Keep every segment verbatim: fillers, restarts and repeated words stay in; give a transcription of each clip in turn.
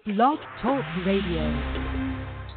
Blog Talk Radio.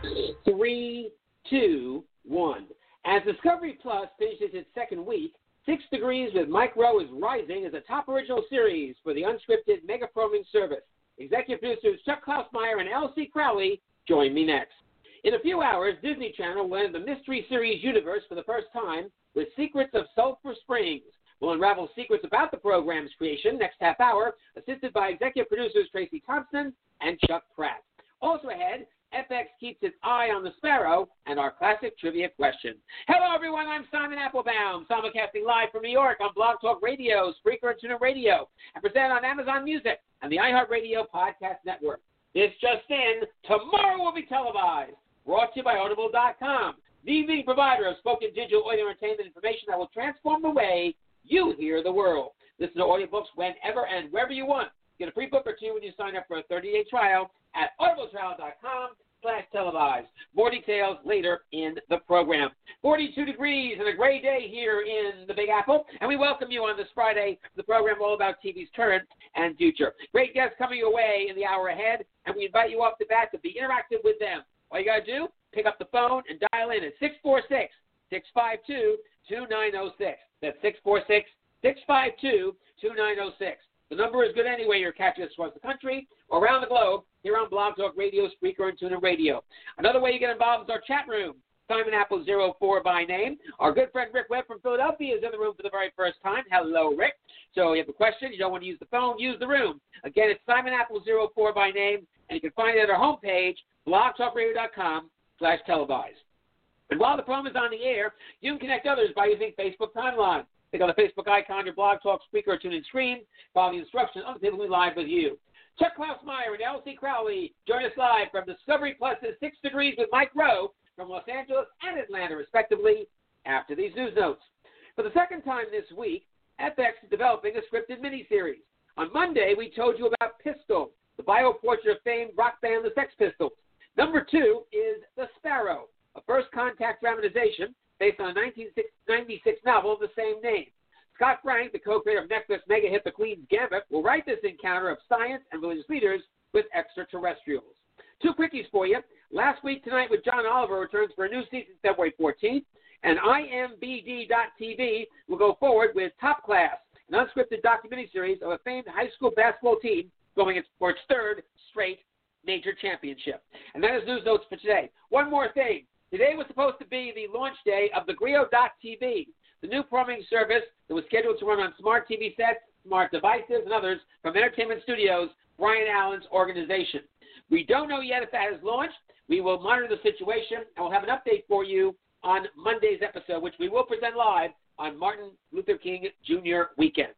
Three, two, one. As Discovery Plus finishes its second week, Six Degrees with Mike Rowe is rising as a top original series for the unscripted mega programming service. Executive producers Chuck Klausmeyer and L C Crowley join me next. In a few hours, Disney Channel will enter the mystery series universe for the first time with Secrets of Sulphur Springs. We'll unravel secrets about the program's creation next half hour, assisted by executive producers Tracy Thompson and Chuck Pratt. Also ahead, F X keeps its eye on the sparrow and our classic trivia question. Hello, everyone. I'm Simon Applebaum, simulcasting live from New York on Blog Talk Radio, Spreaker, and TuneIn Radio, and presented on Amazon Music and the iHeartRadio Podcast Network. This just in, tomorrow will be televised. Brought to you by Audible dot com, the leading provider of spoken digital audio entertainment information that will transform the way you hear the world. Listen to audiobooks whenever and wherever you want. Get a free book or two when you sign up for a thirty-day trial at audible trial dot com slash televised. More details later in the program. forty-two degrees and a gray day here in the Big Apple, and we welcome you on this Friday, the program all about T V's current and future. Great guests coming your way in the hour ahead, and we invite you off the bat to be interactive with them. All you got to do, pick up the phone and dial in at six four six, six five two, two nine zero six. That's six four six, six five two, two nine zero six. The number is good anyway. You're catching us across the country or around the globe here on Blog Talk Radio, Spreaker, and TuneIn Radio. Another way you get involved is our chat room. Simon Apple zero four by name. Our good friend Rick Webb from Philadelphia is in the room for the very first time. Hello, Rick. So you have a question, you don't want to use the phone, use the room. Again, it's Simon Apple zero four by name, and you can find it at our homepage, blog talk radio dot com slash televised. And while the program is on the air, you can connect others by using Facebook Timeline. Click on the Facebook icon, your Blog Talk Spreaker or TuneIn screen. Follow the instructions. Other people will be live with you. Chuck Klausmeyer and L C Crowley join us live from Discovery Plus's Six Degrees with Mike Rowe from Los Angeles and Atlanta, respectively, after these news notes. For the second time this week, F X is developing a scripted miniseries. On Monday, we told you about Pistol, the bioportrait of famed rock band The Sex Pistols. Number two is The Sparrow, a first-contact dramatization based on a nineteen ninety-six novel of the same name. Scott Frank, the co-creator of Netflix mega hit The Queen's Gambit, will write this encounter of science and religious leaders with extraterrestrials. Two quickies for you. Last Week Tonight with John Oliver returns for a new season February fourteenth, and I M B D dot T V will go forward with Top Class, an unscripted documentary series of a famed high school basketball team going for its third straight major championship. And that is news notes for today. One more thing. Today was supposed to be the launch day of the Grio dot T V, the new programming service that was scheduled to run on smart T V sets, smart devices, and others from Entertainment Studios, Brian Allen's organization. We don't know yet if that is launched. We will monitor the situation, and we'll have an update for you on Monday's episode, which we will present live on Martin Luther King Junior weekend.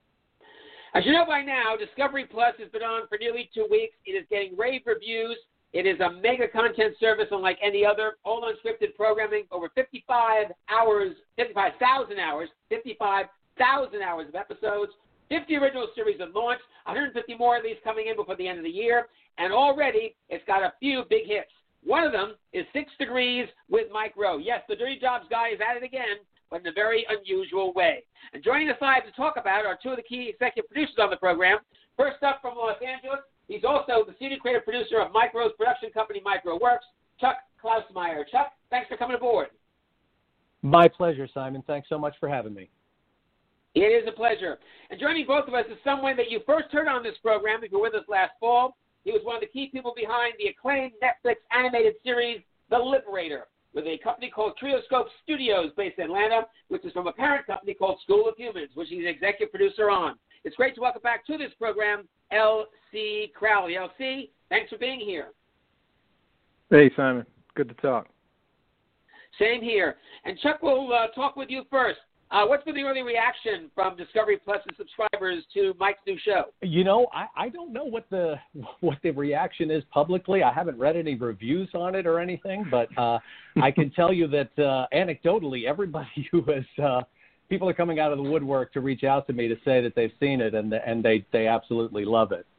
As you know by now, Discovery Plus has been on for nearly two weeks. It is getting rave reviews. It is a mega content service unlike any other, all unscripted programming, over fifty-five hours, fifty-five thousand hours, fifty-five thousand hours of episodes, fifty original series have launched, one hundred fifty more of these coming in before the end of the year, and already it's got a few big hits. One of them is Six Degrees with Mike Rowe. Yes, the Dirty Jobs guy is at it again, but in a very unusual way. And joining us live to talk about are two of the key executive producers on the program. First up from Los Angeles, he's also the senior creative producer of Mike Rowe's production company, Mike Rowe Works, Chuck Klausmeyer. Chuck, thanks for coming aboard. My pleasure, Simon. Thanks so much for having me. It is a pleasure. And joining both of us is someone that you first heard on this program if you were with us last fall. He was one of the key people behind the acclaimed Netflix animated series, The Liberator, with a company called Trioscope Studios based in Atlanta, which is from a parent company called School of Humans, which he's an executive producer on. It's great to welcome back to this program L C Crowley. L C, thanks for being here. Hey, Simon. Good to talk. Same here. And Chuck will uh, talk with you first. Uh, what's been the early reaction from Discovery Plus and subscribers to Mike's new show? You know, I, I don't know what the what the reaction is publicly. I haven't read any reviews on it or anything, but uh, I can tell you that uh, anecdotally, everybody who has uh, people are coming out of the woodwork to reach out to me to say that they've seen it and and they they absolutely love it.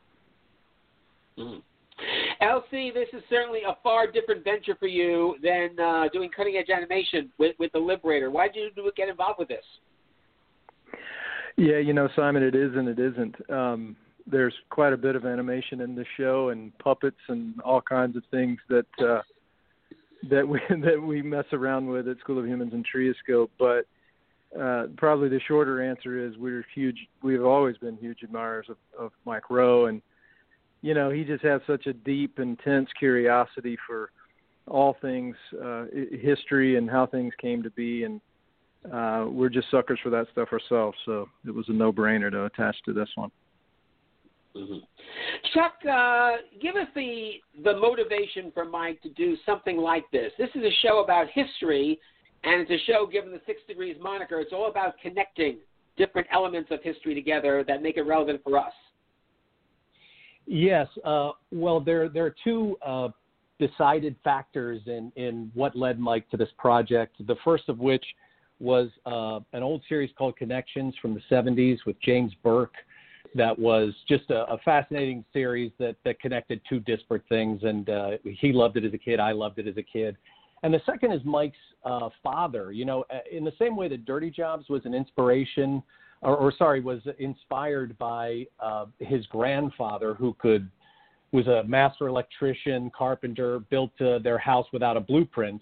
Mm. L C, this is certainly a far different venture for you than uh, doing cutting-edge animation with, with The Liberator. Why did you get involved with this? Yeah, you know, Simon, it is and it isn't. Um, there's quite a bit of animation in the show and puppets and all kinds of things that uh, that we that we mess around with at School of Humans and Trioscope. But uh, probably the shorter answer is we're huge. We've always been huge admirers of, of Mike Rowe, and you know, he just has such a deep, intense curiosity for all things uh, history and how things came to be, and uh, we're just suckers for that stuff ourselves. So it was a no-brainer to attach to this one. Mm-hmm. Chuck, uh, give us the the motivation for Mike to do something like this. This is a show about history, and it's a show, given the Six Degrees moniker, it's all about connecting different elements of history together that make it relevant for us. Yes. Uh, well, there there are two uh, decided factors in, in what led Mike to this project. The first of which was uh, an old series called Connections from the seventies with James Burke. That was just a, a fascinating series that, that connected two disparate things, and uh, he loved it as a kid. I loved it as a kid. And the second is Mike's uh, father. You know, in the same way that Dirty Jobs was an inspiration, or, or sorry, was inspired by uh, his grandfather, who could was a master electrician, carpenter, built uh, their house without a blueprint.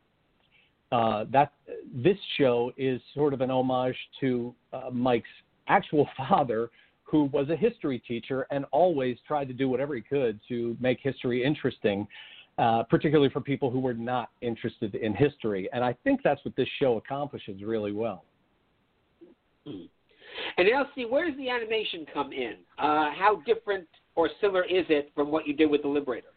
Uh, that this show is sort of an homage to uh, Mike's actual father, who was a history teacher and always tried to do whatever he could to make history interesting, uh, particularly for people who were not interested in history. And I think that's what this show accomplishes really well. And Elsie, where does the animation come in? Uh, how different or similar is it from what you did with The Liberator?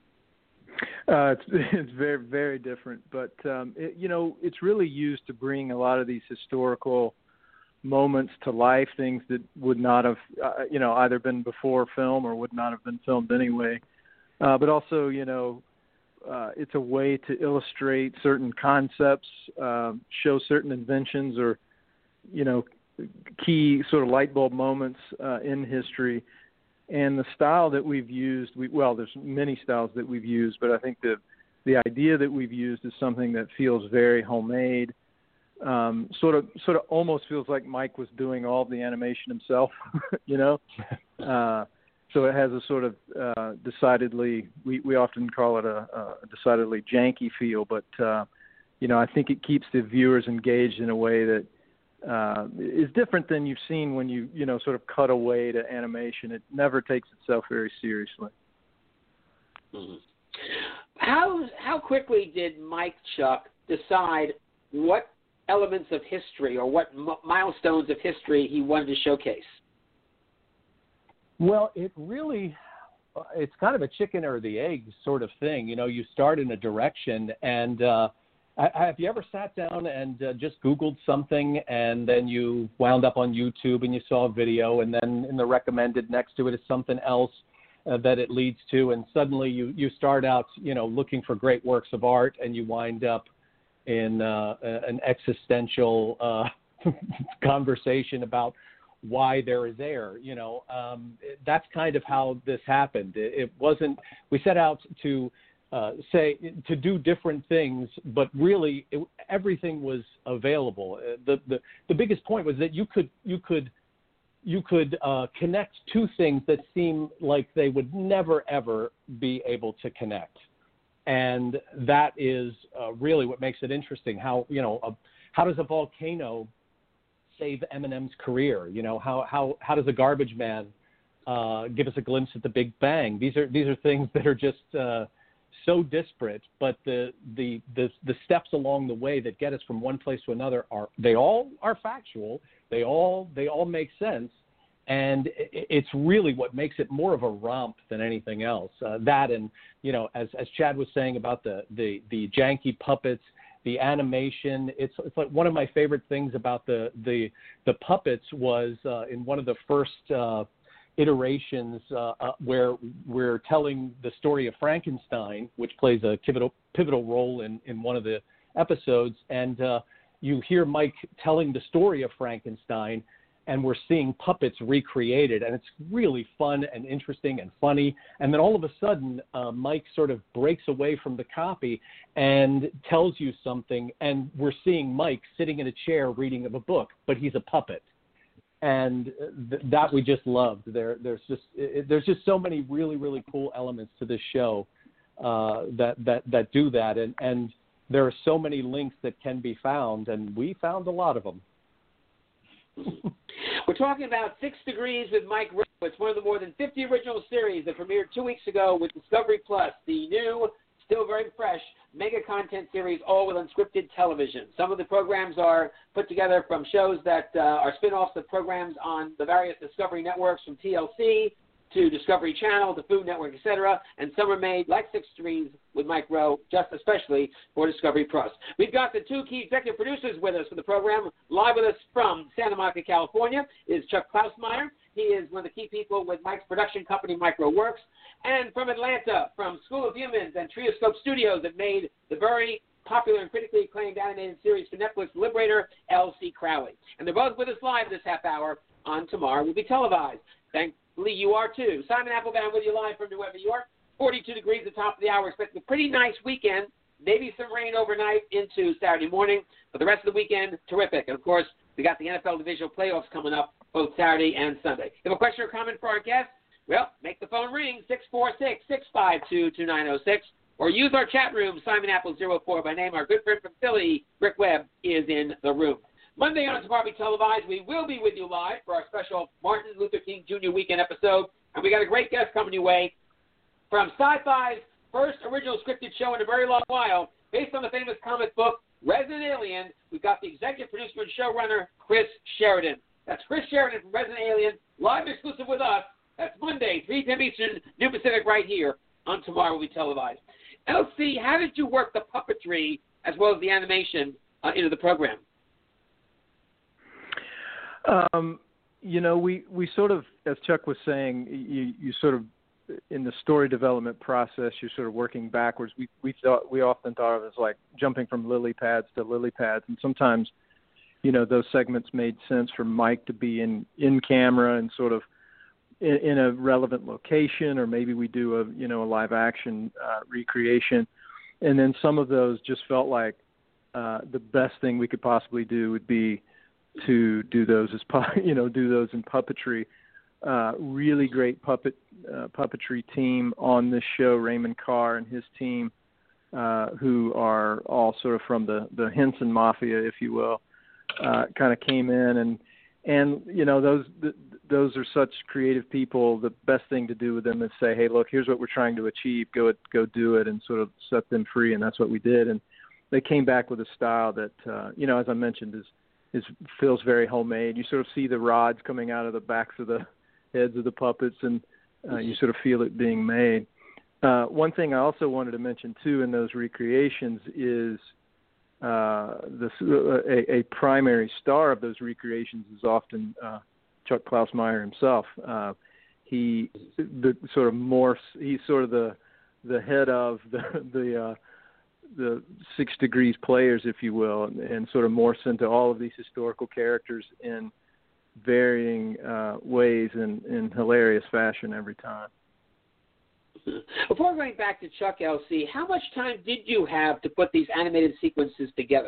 Uh, it's, it's very, very different. But, um, it, you know, it's really used to bring a lot of these historical moments to life, things that would not have, uh, you know, either been before film or would not have been filmed anyway. Uh, but also, you know, uh, it's a way to illustrate certain concepts, uh, show certain inventions or, you know, key sort of light bulb moments uh, in history. And the style that we've used, we, well, there's many styles that we've used, but I think the the idea that we've used is something that feels very homemade. Um, sort of, sort of, almost feels like Mike was doing all of the animation himself, you know. Uh, so it has a sort of uh, decidedly, we, we often call it a, a decidedly janky feel, but uh, you know, I think it keeps the viewers engaged in a way that uh, is different than you've seen when you, you know, sort of cut away to animation. It never takes itself very seriously. Mm-hmm. How how quickly did Mike, Chuck, decide what elements of history or what m- milestones of history he wanted to showcase? Well, it really, it's kind of a chicken or the egg sort of thing. You know, you start in a direction, and uh, have you ever sat down and uh, just Googled something, and then you wound up on YouTube and you saw a video, and then in the recommended next to it is something else uh, that it leads to, and suddenly you, you start out, you know, looking for great works of art, and you wind up in uh, an existential uh, conversation about why there is air. You know, um, that's kind of how this happened. It, it wasn't, we set out to uh, say, to do different things, but really it, everything was available. The, the, the biggest point was that you could, you could, you could uh, connect two things that seem like they would never, ever be able to connect. And that is uh, really what makes it interesting. How, you know, uh, how does a volcano save Eminem's career? You know, how how how does a garbage man uh, give us a glimpse at the Big Bang? These are these are things that are just uh, so disparate, but the, the the the steps along the way that get us from one place to another are they all are factual. They all they all make sense. And it's really what makes it more of a romp than anything else. Uh, that and, you know, as as Chad was saying about the, the, the janky puppets, the animation, it's it's like one of my favorite things about the the, the puppets was uh, in one of the first uh, iterations uh, uh, where we're telling the story of Frankenstein, which plays a pivotal, pivotal role in, in one of the episodes. And uh, you hear Mike telling the story of Frankenstein, and we're seeing puppets recreated, and it's really fun and interesting and funny. And then all of a sudden, uh, Mike sort of breaks away from the copy and tells you something, and we're seeing Mike sitting in a chair reading of a book, but he's a puppet. and th- that we just loved. There, there's just it, there's just so many really really cool elements to this show uh, that that that do that, and and there are so many links that can be found, and we found a lot of them. We're talking about Six Degrees with Mike Rowe. It's one of the more than fifty original series that premiered two weeks ago with Discovery Plus, the new, still very fresh, mega content series, all with unscripted television. Some of the programs are put together from shows that uh, are spin-offs of programs on the various Discovery networks, from T L C to Discovery Channel to Food Network, et cetera. And some are made, like Six Degrees with Mike Rowe, just especially for Discovery Plus. We've got the two key executive producers with us for the program. Live with us from Santa Monica, California, is Chuck Klausmeier. He is one of the key people with Mike's production company, MicroWorks. And from Atlanta, from School of Humans and Trioscope Studios, that made the very popular and critically acclaimed animated series for Netflix, Liberator, L C Crowley. And they're both with us live this half hour on Tomorrow Will Be Televised. Thankfully, you are too. Simon Applebaum with you live from New York. forty-two degrees at the top of the hour. Expecting a pretty nice weekend. Maybe some rain overnight into Saturday morning. But the rest of the weekend, terrific. And, of course, we got the N F L divisional playoffs coming up both Saturday and Sunday. If you have a question or comment for our guests, well, make the phone ring, six four six, six five two, two nine zero six, or use our chat room, Simon Apple zero four by name. Our good friend from Philly, Rick Webb, is in the room. Monday on Tomorrow Will Be Televised, we will be with you live for our special Martin Luther King Junior weekend episode, and we got a great guest coming your way from Sci-Fi's first original scripted show in a very long while, based on the famous comic book Resident Alien. We've got the executive producer and showrunner, Chris Sheridan. That's Chris Sheridan from Resident Alien, live exclusive with us. That's Monday, three p.m. Eastern, New Pacific, right here on Tomorrow Will Be Televised. L C, how did you work the puppetry as well as the animation uh, into the program? Um, you know, we, we sort of, as Chuck was saying, you, you sort of, in the story development process, you're sort of working backwards. We we thought we often thought of it as like jumping from lily pads to lily pads, and sometimes, you know, those segments made sense for Mike to be in, in camera and sort of in, in a relevant location, or maybe we do a you know a live action uh, recreation, and then some of those just felt like uh, the best thing we could possibly do would be to do those as pu- you know do those in puppetry. Uh, really great puppet uh, puppetry team on this show, Raymond Carr and his team, uh, who are all sort of from the, the Henson Mafia, if you will, uh, kind of came in and and you know those th- those are such creative people. The best thing to do with them is say, hey, look, here's what we're trying to achieve. Go go do it, and sort of set them free. And that's what we did. And they came back with a style that uh, you know, as I mentioned, is is feels very homemade. You sort of see the rods coming out of the backs of the heads of the puppets, and uh, you sort of feel it being made. Uh, one thing I also wanted to mention too in those recreations is uh, this, uh, a, a primary star of those recreations is often uh, Chuck Klausmeier himself. Uh, he the sort of morphs. He's sort of the the head of the the uh, the Six Degrees players, if you will, and, and sort of morphs into all of these historical characters in varying uh, ways in, in hilarious fashion every time. Before going back to Chuck, L C, how much time did you have to put these animated sequences together?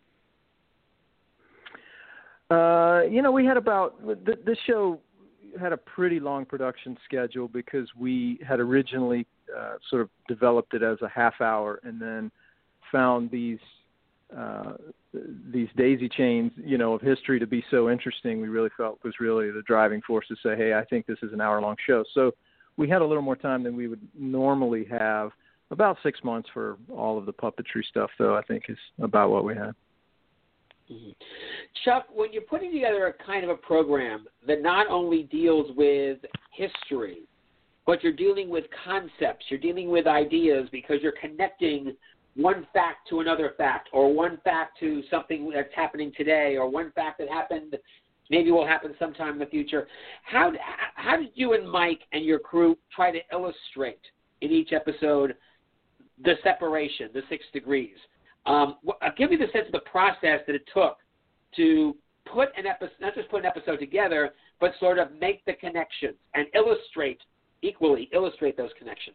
Uh, you know, we had about th- this show had a pretty long production schedule because we had originally uh, sort of developed it as a half hour, and then found these uh, these daisy chains, you know, of history to be so interesting. We really felt was really the driving force to say, hey, I think this is an hour long show. So we had a little more time than we would normally have. About six months for all of the puppetry stuff, though, I think is about what we had. Mm-hmm. Chuck, when you're putting together a kind of a program that not only deals with history, but you're dealing with concepts, you're dealing with ideas because you're connecting one fact to another fact, or one fact to something that's happening today, or one fact that happened maybe will happen sometime in the future. How, how did you and Mike and your crew try to illustrate in each episode the separation, the six degrees? Um, give me the sense of the process that it took to put an episode, not just put an episode together, but sort of make the connections and illustrate, equally illustrate those connections.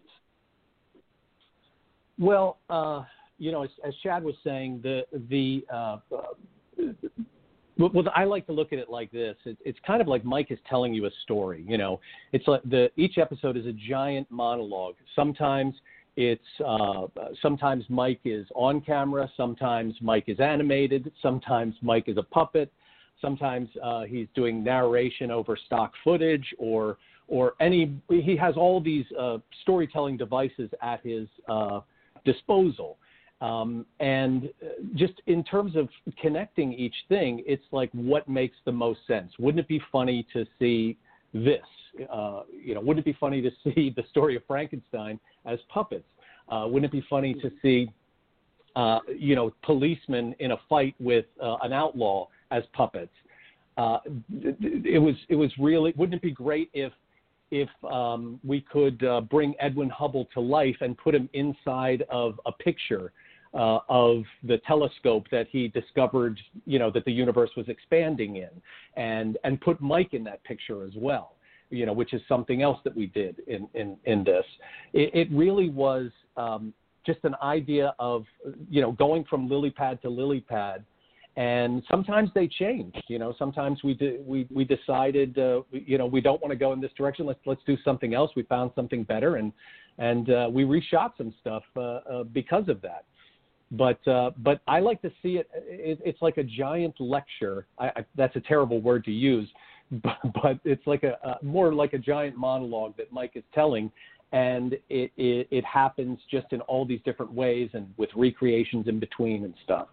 Well, uh, you know, as, as Chad was saying, the the uh, Well, well, I like to look at it like this. It, it's kind of like Mike is telling you a story. You know, it's like the each episode is a giant monologue. Sometimes it's uh, sometimes Mike is on camera. Sometimes Mike is animated. Sometimes Mike is a puppet. Sometimes uh, he's doing narration over stock footage, or or any. He has all these uh, storytelling devices at his uh, disposal. Um, and just in terms of connecting each thing, it's like what makes the most sense. Wouldn't it be funny to see this? Uh, you know, wouldn't it be funny to see the story of Frankenstein as puppets? Uh, wouldn't it be funny to see, uh, you know, policemen in a fight with uh, an outlaw as puppets? Uh, it was it was really. Wouldn't it be great if if um, we could uh, bring Edwin Hubble to life and put him inside of a picture uh, of the telescope that he discovered, you know, that the universe was expanding in, and and put Mike in that picture as well, you know, which is something else that we did in, in, in this. It, it really was um, just an idea of, you know, going from lily pad to lily pad. And sometimes they changed, you know, sometimes we de- we, we decided, uh, you know, we don't want to go in this direction. Let's, let's do something else. We found something better, and, and uh, we reshot some stuff uh, uh, because of that. But, uh, but I like to see it, it it's like a giant lecture. I, I, that's a terrible word to use, but, but it's like a, a more like a giant monologue that Mike is telling. And it, it, it happens just in all these different ways and with recreations in between and stuff.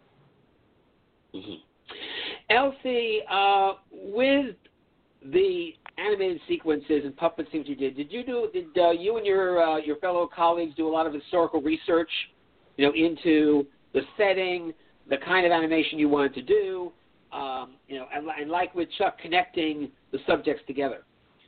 Mm-hmm. Elsie, uh, with the animated sequences and puppet scenes you did, did you do? Did uh, you and your uh, your fellow colleagues do a lot of historical research, you know, into the setting, the kind of animation you wanted to do, um, you know, and, and like with Chuck, connecting the subjects together?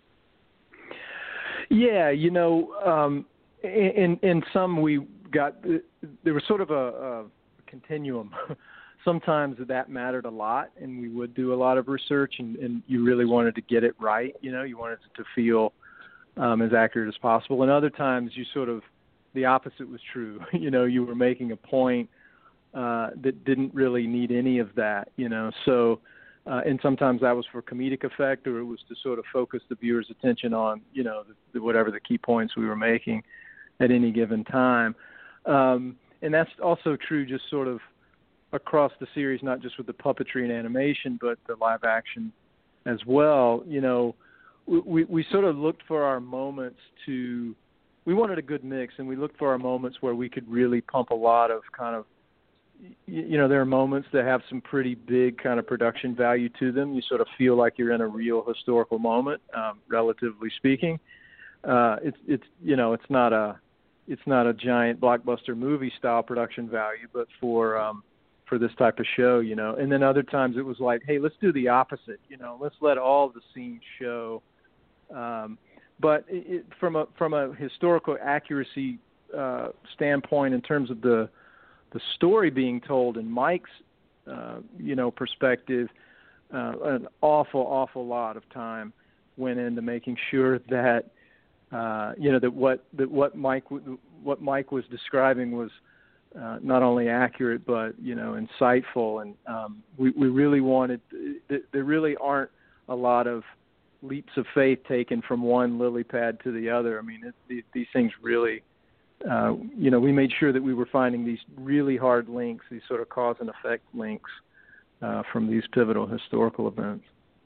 Yeah, you know, um, in in some we got there was sort of a, a continuum. Sometimes that mattered a lot, and we would do a lot of research, and, and you really wanted to get it right. You know, you wanted it to feel um, as accurate as possible. And other times, you sort of the opposite was true. You know, you were making a point uh, that didn't really need any of that. You know, so uh, and sometimes that was for comedic effect, or it was to sort of focus the viewer's attention on, you know, the, the, whatever the key points we were making at any given time. Um, and that's also true, just sort of across the series, not just with the puppetry and animation, but the live action as well. You know, we, we sort of looked for our moments to, we wanted a good mix, and we looked for our moments where we could really pump a lot of kind of, you know, there are moments that have some pretty big kind of production value to them. You sort of feel like you're in a real historical moment, um, relatively speaking. Uh, it's, it's, you know, it's not a, it's not a giant blockbuster movie style production value, but for, um, for this type of show, you know. And then other times it was like, hey, let's do the opposite, you know, let's let all the scenes show. Um, but it, from a from a historical accuracy uh, standpoint, in terms of the the story being told in Mike's, uh, you know, perspective, uh, an awful, awful lot of time went into making sure that, uh, you know, that what that what Mike what Mike was describing was Uh, not only accurate, but, you know, insightful. And um, we, we really wanted, th- there really aren't a lot of leaps of faith taken from one lily pad to the other. I mean, it, the, these things really, uh, you know, we made sure that we were finding these really hard links, these sort of cause and effect links uh, from these pivotal historical events.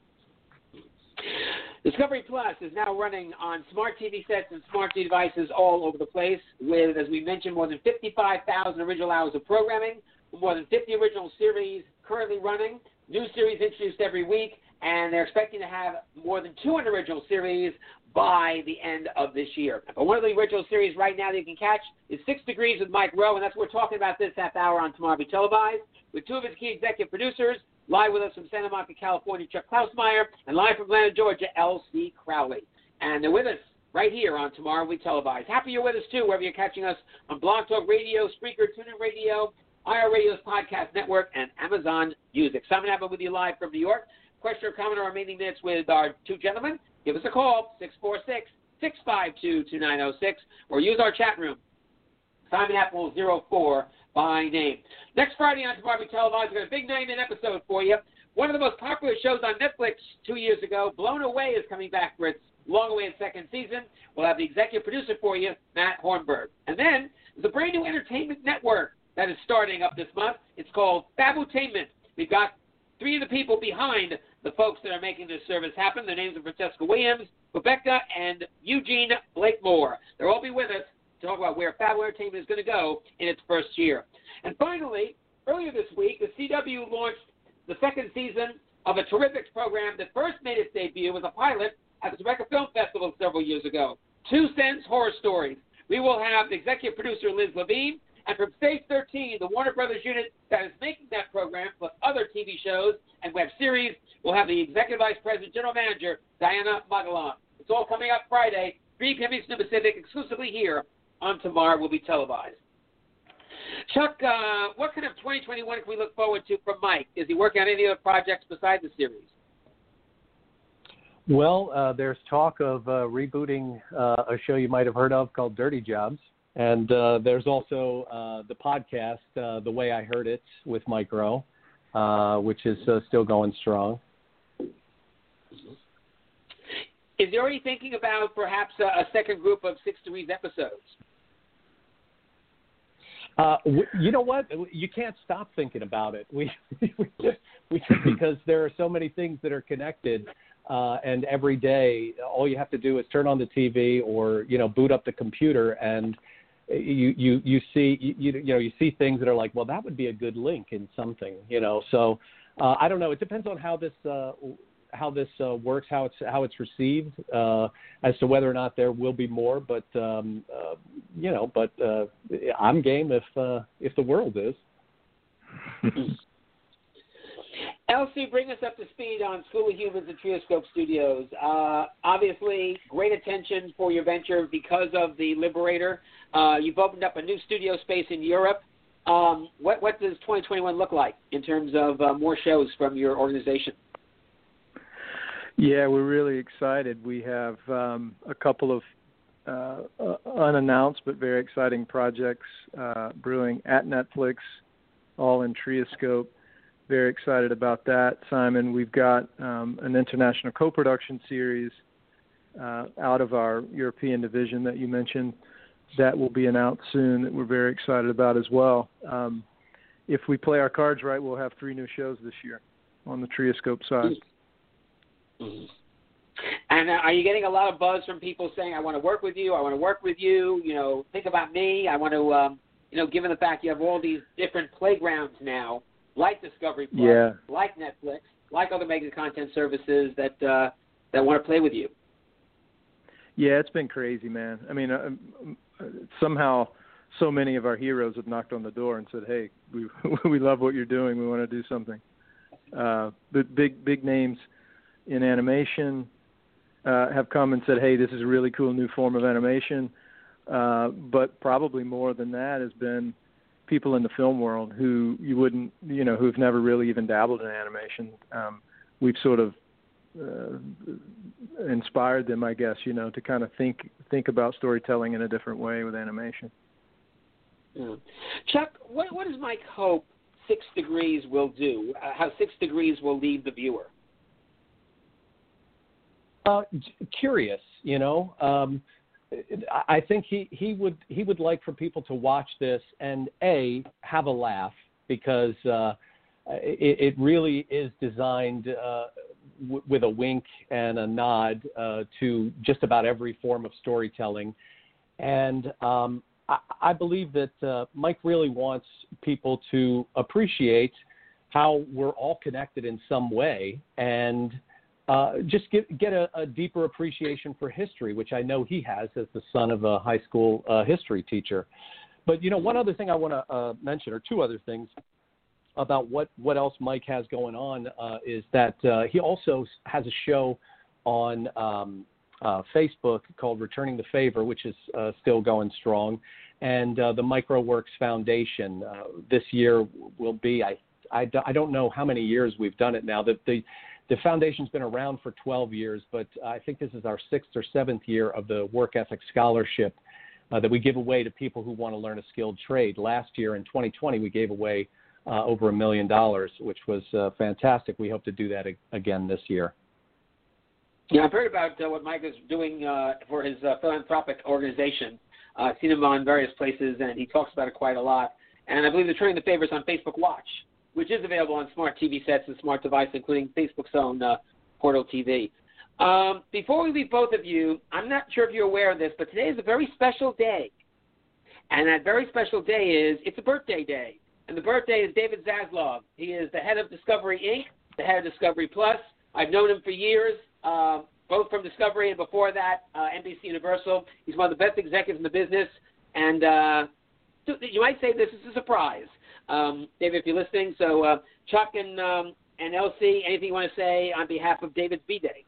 Discovery Plus is now running on smart T V sets and smart T V devices all over the place with, as we mentioned, more than fifty-five thousand original hours of programming, more than fifty original series currently running, new series introduced every week, and they're expecting to have more than two hundred original series by the end of this year. But one of the original series right now that you can catch is Six Degrees with Mike Rowe, and that's what we're talking about this half hour on Tomorrow Be Televised, with two of his key executive producers. Live with us from Santa Monica, California, Chuck Klausmeyer, and live from Atlanta, Georgia, L C Crowley. And they're with us right here on Tomorrow We Televise. Happy you're with us, too, wherever you're catching us on Blog Talk Radio, Spreaker, TuneIn Radio, I R Radio's Podcast Network, and Amazon Music. Simon Abbott with you live from New York. Question or comment or remaining minutes with our two gentlemen, give us a call, six four six, six five two, two nine zero six, or use our chat room, Simon Apple zero four by name. Next Friday on Tomorrow We Televised, we've got a big nine-minute episode for you One of the most popular shows on Netflix two years ago, Blown Away, is coming back for its long-awaited second season. We'll have the executive producer for you, Matt Hornberg. And then there's a brand new entertainment network that is starting up this month. It's called Fabutainment. We've got three of the people behind the folks that are making this service happen. Their names are Francesca Williams, Rebecca, and Eugene Blakemore. They'll all be with us to talk about where Fabu Entertainment is going to go in its first year. And finally, earlier this week, the C W launched the second season of a terrific program that first made its debut as a pilot at the Tribeca Film Festival several years ago, Two Cents Horror Stories. We will have the executive producer, Liz Levine, and from Stage thirteen, the Warner Brothers unit that is making that program, plus other T V shows and web series, we'll have the executive vice president, general manager, Diana Magalan. It's all coming up Friday, three p.m. Eastern Pacific, exclusively here on Tomorrow Will Be Televised. Chuck, uh, what kind of twenty twenty-one can we look forward to from Mike? Is he working on any other projects besides the series? Well, uh, there's talk of uh, rebooting uh, a show you might have heard of called Dirty Jobs. And uh, there's also uh, the podcast, uh, The Way I Heard It, with Mike Rowe, uh, which is uh, still going strong. Is he already thinking about perhaps a, a second group of Six Degrees episodes? Uh, w- you know what? You can't stop thinking about it. We, we, just, we just, because there are so many things that are connected, uh, and every day all you have to do is turn on the T V or you know boot up the computer, and you you you see you you know you see things that are like, well, that would be a good link in something, you know. So uh, I don't know. It depends on how this uh, how this uh, works, how it's how it's received, uh, as to whether or not there will be more. But um, uh, you know, but uh, I'm game if uh, if the world is. Elsie, bring us up to speed on School of Humans and Trioscope Studios. Uh, obviously, great attention for your venture because of the Liberator. Uh, you've opened up a new studio space in Europe. Um, what, what does twenty twenty-one look like in terms of uh, more shows from your organization? Yeah, we're really excited. We have um, a couple of uh, uh, unannounced but very exciting projects uh, brewing at Netflix, all in Trioscope. Very excited about that, Simon. We've got um, an international co-production series uh, out of our European division that you mentioned that will be announced soon that we're very excited about as well. Um, if we play our cards right, we'll have three new shows this year on the Trioscope side. Mm-hmm. And uh, are you getting a lot of buzz from people saying, I want to work with you, I want to work with you, you know, think about me, I want to, um, you know, given the fact you have all these different playgrounds now, like Discovery Plus, yeah. like Netflix, like other mega content services that uh, that want to play with you? Yeah, it's been crazy, man. I mean, uh, somehow so many of our heroes have knocked on the door and said, hey, we we love what you're doing. We want to do something. Uh, the big, big names in animation uh, have come and said, hey, this is a really cool new form of animation. Uh, but probably more than that has been people in the film world who you wouldn't, you know, who've never really even dabbled in animation. Um, we've sort of uh, inspired them, I guess, you know, to kind of think think about storytelling in a different way with animation. Yeah. Chuck, what, what does Mike hope Six Degrees will do? Uh, how Six Degrees will leave the viewer? Uh, curious, you know. Um, I think he, he would he would like for people to watch this and a have a laugh because uh, it, it really is designed uh, w- with a wink and a nod uh, to just about every form of storytelling, and um, I, I believe that uh, Mike really wants people to appreciate how we're all connected in some way and. Uh, just get get a, a deeper appreciation for history, which I know he has as the son of a high school uh, history teacher. But, you know, one other thing I want to uh, mention, or two other things about what, what else Mike has going on uh, is that uh, he also has a show on um, uh, Facebook called Returning the Favor, which is uh, still going strong. And uh, the MicroWorks Foundation uh, this year will be, I, I, I don't know how many years we've done it now. The, the The foundation's been around for twelve years, but I think this is our sixth or seventh year of the Work Ethic Scholarship uh, that we give away to people who want to learn a skilled trade. Last year in twenty twenty, we gave away uh, over a million dollars, which was uh, fantastic. We hope to do that ag- again this year. Yeah, I've heard about uh, what Mike is doing uh, for his uh, philanthropic organization. Uh, I've seen him on various places, and he talks about it quite a lot. And I believe they're turning the favors on Facebook Watch, which is available on smart T V sets and smart devices, including Facebook's own uh, Portal T V. Um, before we leave both of you, I'm not sure if you're aware of this, but today is a very special day. And that very special day is, it's a birthday day. And the birthday is David Zaslav. He is the head of Discovery Incorporated, the head of Discovery Plus. I've known him for years. Uh, both from Discovery and before that, uh, N B C Universal. He's one of the best executives in the business. And uh, you might say this is a surprise, um, David, if you're listening. So uh, Chuck and, um, and Elsie, anything you want to say on behalf of David's B-Day?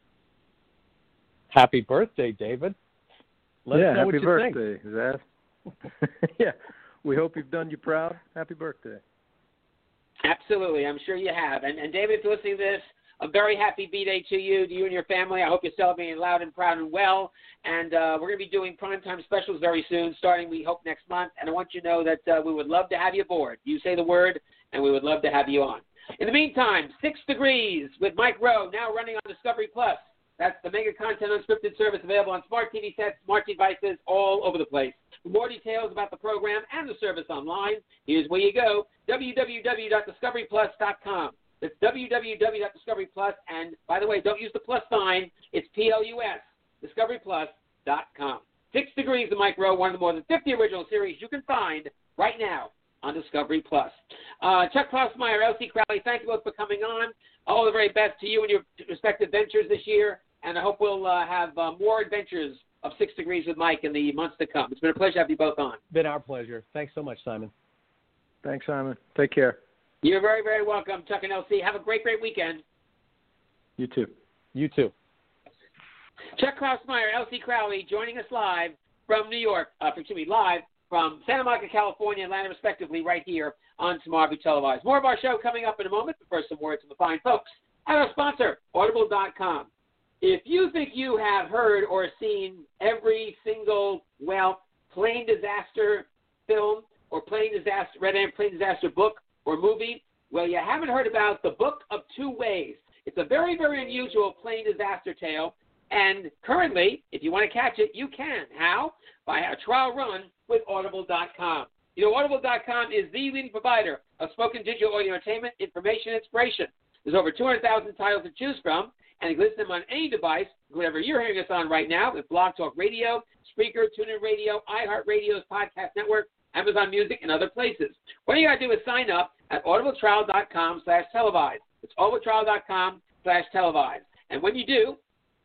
Happy birthday, David. Let yeah, us know happy what you birthday, think. Zaz. Yeah, we hope you've done you proud. Happy birthday. Absolutely, I'm sure you have. And, and David, if you're listening to this, a very happy B-Day to you, to you and your family. I hope you're celebrating loud and proud and well. And uh, we're going to be doing primetime specials very soon, starting, we hope, next month. And I want you to know that uh, we would love to have you aboard. You say the word, and we would love to have you on. In the meantime, Six Degrees with Mike Rowe, now running on Discovery Plus. That's the mega content unscripted service available on smart T V sets, smart devices, all over the place. For more details about the program and the service online, here's where you go, w w w dot discovery plus dot com. That's w w w dot discovery plus, and by the way, don't use the plus sign. It's P L U S, discovery plus dot com. Six Degrees of Mike Rowe, one of the more than fifty original series you can find right now on Discovery Plus. Uh, Chuck Klossmeyer, Elsie Crowley, thank you both for coming on. All the very best to you and your respective ventures this year, and I hope we'll uh, have uh, more adventures of Six Degrees with Mike in the months to come. It's been a pleasure to have you both on. Been our pleasure. Thanks so much, Simon. Thanks, Simon. Take care. You're very, very welcome, Chuck and Elsie. Have a great, great weekend. You too. You too. Chuck Klossmeyer, Elsie Crowley, joining us live from New York, uh, excuse me, live from Santa Monica, California, Atlanta, respectively, right here on Tomorrow Be Televised. More of our show coming up in a moment, but first some words from the fine folks at our sponsor, Audible dot com. If you think you have heard or seen every single, well, plane disaster film or plane disaster, Red Ant plane disaster book or movie, well, you haven't heard about The Book of Two Ways. It's a very, very unusual plane disaster tale, and currently, if you want to catch it, you can. How? By a trial run with Audible dot com. You know, Audible dot com is the leading provider of spoken digital audio entertainment, information, and inspiration. There's over two hundred thousand titles to choose from, and you can listen to them on any device, whatever you're hearing us on right now, with Blog Talk Radio, Spreaker, TuneIn Radio, iHeartRadio's Podcast Network, Amazon Music, and other places. What you got to do is sign up at audibletrial dot com slash televised. It's audibletrial dot com slash televised. And when you do,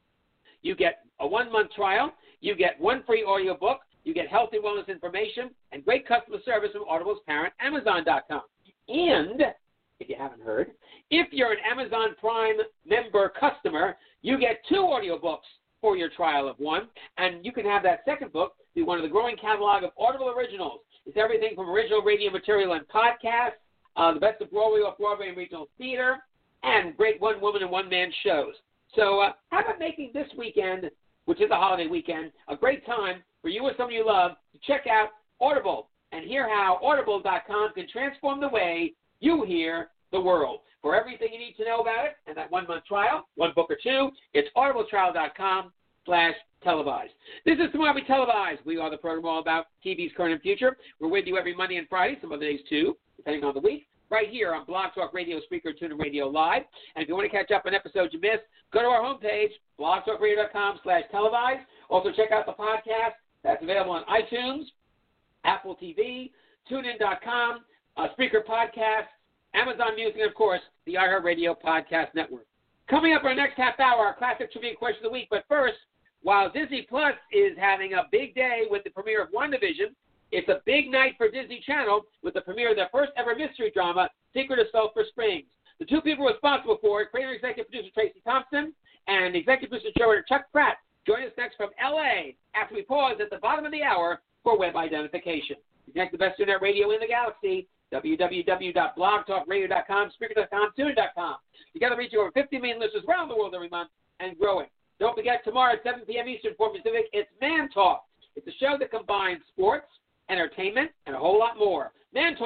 you get a one-month trial, you get one free audiobook, you get health and wellness information, and great customer service from Audible's parent, Amazon dot com. And, if you haven't heard, if you're an Amazon Prime member customer, you get two audiobooks for your trial of one, and you can have that second book be one of the growing catalog of Audible originals. It's everything from original radio material and podcasts, uh, the best of Broadway, off-Broadway, and regional theater, and great one-woman and one-man shows. So uh, how about making this weekend, which is a holiday weekend, a great time for you or someone you love to check out Audible and hear how audible dot com can transform the way you hear the world. For everything you need to know about it and that one-month trial, one book or two, it's audibletrial dot com slash televised. This is Tomorrow Be Televised. We are the program all about T V's current and future. We're with you every Monday and Friday, some other days too, depending on the week, right here on Blog Talk Radio, Spreaker, TuneIn Radio Live. And if you want to catch up on episodes you missed, go to our homepage, blog talk radio dot com slash televised. Also check out the podcast. That's available on iTunes, Apple T V, TuneIn dot com, uh, Spreaker Podcast, Amazon Music, and, of course, the iHeartRadio Podcast Network. Coming up our next half hour, our classic trivia question of the week. But first, while Disney Plus is having a big day with the premiere of WandaVision, it's a big night for Disney Channel with the premiere of their first ever mystery drama, Secret of Sulphur Springs. The two people responsible for it, creator and executive producer Tracy Thompson and executive producer showrunner Chuck Pratt, join us next from L A after we pause at the bottom of the hour for web identification. You connect the best internet radio in the galaxy, w w w dot blog talk radio dot com, Spreaker dot com, TuneIn dot com. Together reach over fifty million listeners around the world every month and growing. Don't forget, tomorrow at seven p.m. Eastern, four Pacific, it's Man Talk. It's a show that combines sports, entertainment, and a whole lot more. Man Talk,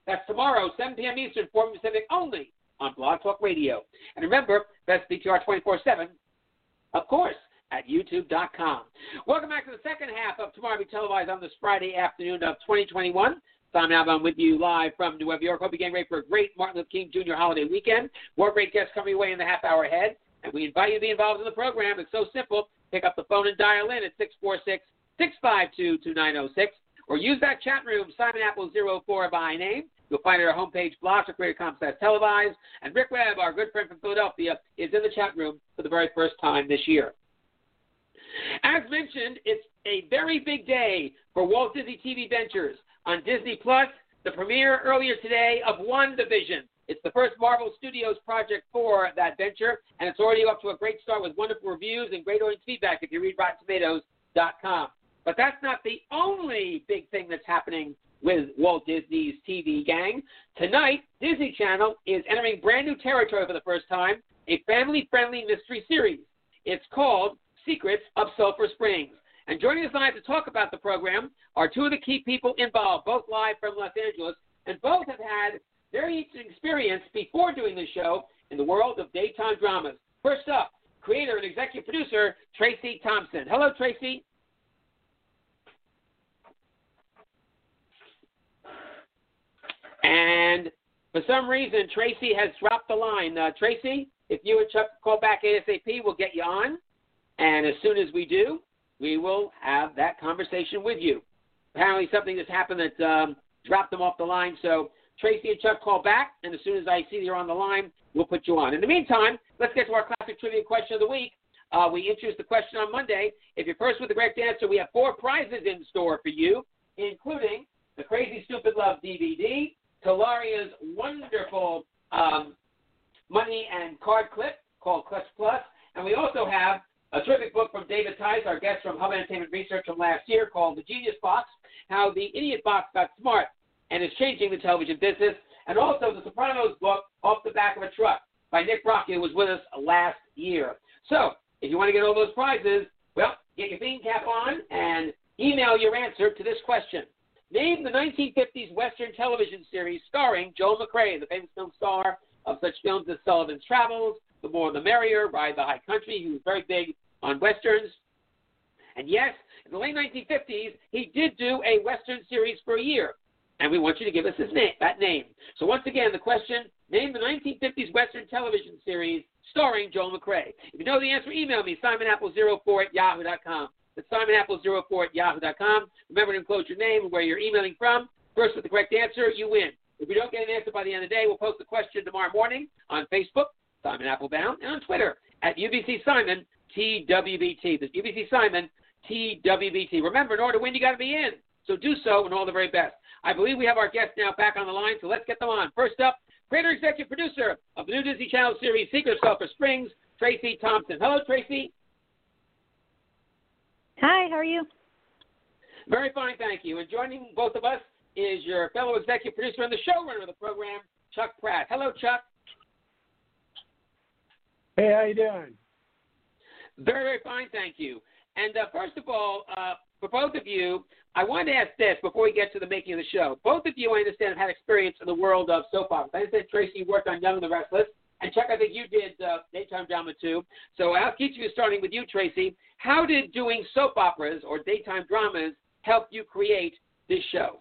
That's tomorrow, seven p.m. Eastern, four p.m. Pacific, only on Blog Talk Radio. And remember, that's B T R twenty-four seven, of course, at YouTube dot com. Welcome back to the second half of Tomorrow Be Televised on this Friday afternoon of twenty twenty-one. Simon Alban with you live from New York. Hope you're getting ready for a great Martin Luther King Junior holiday weekend. More great guests coming away in the half hour ahead. And we invite you to be involved in the program. It's so simple. Pick up the phone and dial in at six four six, six five two, two nine zero six. Or use that chat room, Simon Apple zero four by name. You'll find it at our homepage, blogs dot creator dot com slash televised. And Rick Webb, our good friend from Philadelphia, is in the chat room for the very first time this year. As mentioned, it's a very big day for Walt Disney T V Ventures. On Disney Plus, the premiere earlier today of WandaVision. It's the first Marvel Studios project for that venture, and it's already up to a great start with wonderful reviews and great audience feedback if you read Rotten Tomatoes dot com. But that's not the only big thing that's happening with Walt Disney's T V gang. Tonight, Disney Channel is entering brand new territory for the first time, a family-friendly mystery series. It's called Secrets of Sulphur Springs. And joining us live to talk about the program are two of the key people involved, both live from Los Angeles, and both have had very interesting experience before doing the show in the world of daytime dramas. First up, creator and executive producer, Tracy Thompson. Hello, Tracy. And for some reason, Tracy has dropped the line. Uh, Tracy, if you and Chuck call back ASAP, we'll get you on. And as soon as we do, we will have that conversation with you. Apparently something has happened that um, dropped them off the line. So Tracy and Chuck call back, and as soon as I see you're on the line, we'll put you on. In the meantime, let's get to our classic trivia question of the week. Uh, we introduced the question on Monday. If you're first with the correct answer, we have four prizes in store for you, including the Crazy Stupid Love D V D, Talaria's wonderful um, money and card clip called Clutch Plus, and we also have a terrific book from David Tice, our guest from Hub Entertainment Research from last year, called The Genius Box, How the Idiot Box Got Smart and is Changing the Television Business, and also The Sopranos book, Off the Back of a Truck, by Nick Brockie, who was with us last year. So, if you want to get all those prizes, well, get your thinking cap on and email your answer to this question. Name the nineteen fifties Western television series starring Joel McCrea, the famous film star of such films as Sullivan's Travels, The More the Merrier, Ride the High Country. He was very big on Westerns. And yes, in the late nineteen fifties, he did do a Western series for a year. And we want you to give us his name, that name. So once again, the question, name the nineteen fifties Western television series starring Joel McCrea. If you know the answer, email me, simon apple zero four at yahoo dot com. That's simon apple zero four at yahoo dot com. Remember to enclose your name and where you're emailing from. First with the correct answer, you win. If we don't get an answer by the end of the day, we'll post the question tomorrow morning on Facebook, Simon Applebaum, and on Twitter at U B C Simon T W B T. That's U B C Simon T W B T. Remember, in order to win, you got to be in. So do so, and all the very best. I believe we have our guests now back on the line, so let's get them on. First up, creator and executive producer of the new Disney Channel series Secret of Sulphur Springs, Tracy Thompson. Hello, Tracy. Hi, how are you? Very fine, thank you. And joining both of us is your fellow executive producer and the showrunner of the program, Chuck Pratt. Hello, Chuck. Hey, how you doing? Very, very fine, thank you. And uh, first of all, uh, for both of you, I wanted to ask this before we get to the making of the show. Both of you, I understand, have had experience in the world of soap operas. I understand, Tracy, you worked on Young and the Restless. And Chuck, I think you did uh, daytime drama too. So I'll keep you starting with you, Tracy. How did doing soap operas or daytime dramas help you create this show?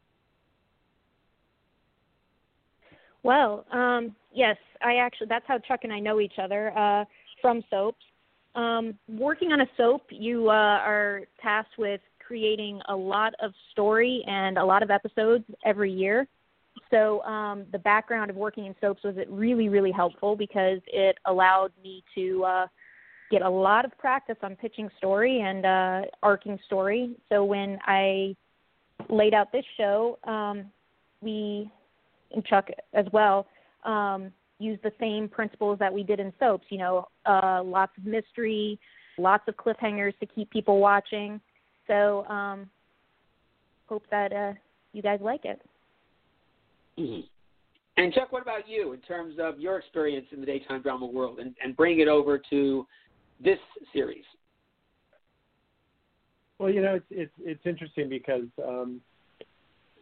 Well, um, yes, I actually, that's how Chuck and I know each other, uh, from soaps. Um, working on a soap, you uh, are tasked with creating a lot of story and a lot of episodes every year. So um, the background of working in soaps was really, really helpful because it allowed me to uh, get a lot of practice on pitching story and uh, arcing story. So when I laid out this show, um, we, and Chuck as well, um, used the same principles that we did in soaps, you know, uh, lots of mystery, lots of cliffhangers to keep people watching. So um, hope that uh, you guys like it. Mm-hmm. And Chuck, what about you in terms of your experience in the daytime drama world and, and bring it over to this series? Well, you know, it's it's, it's interesting because um,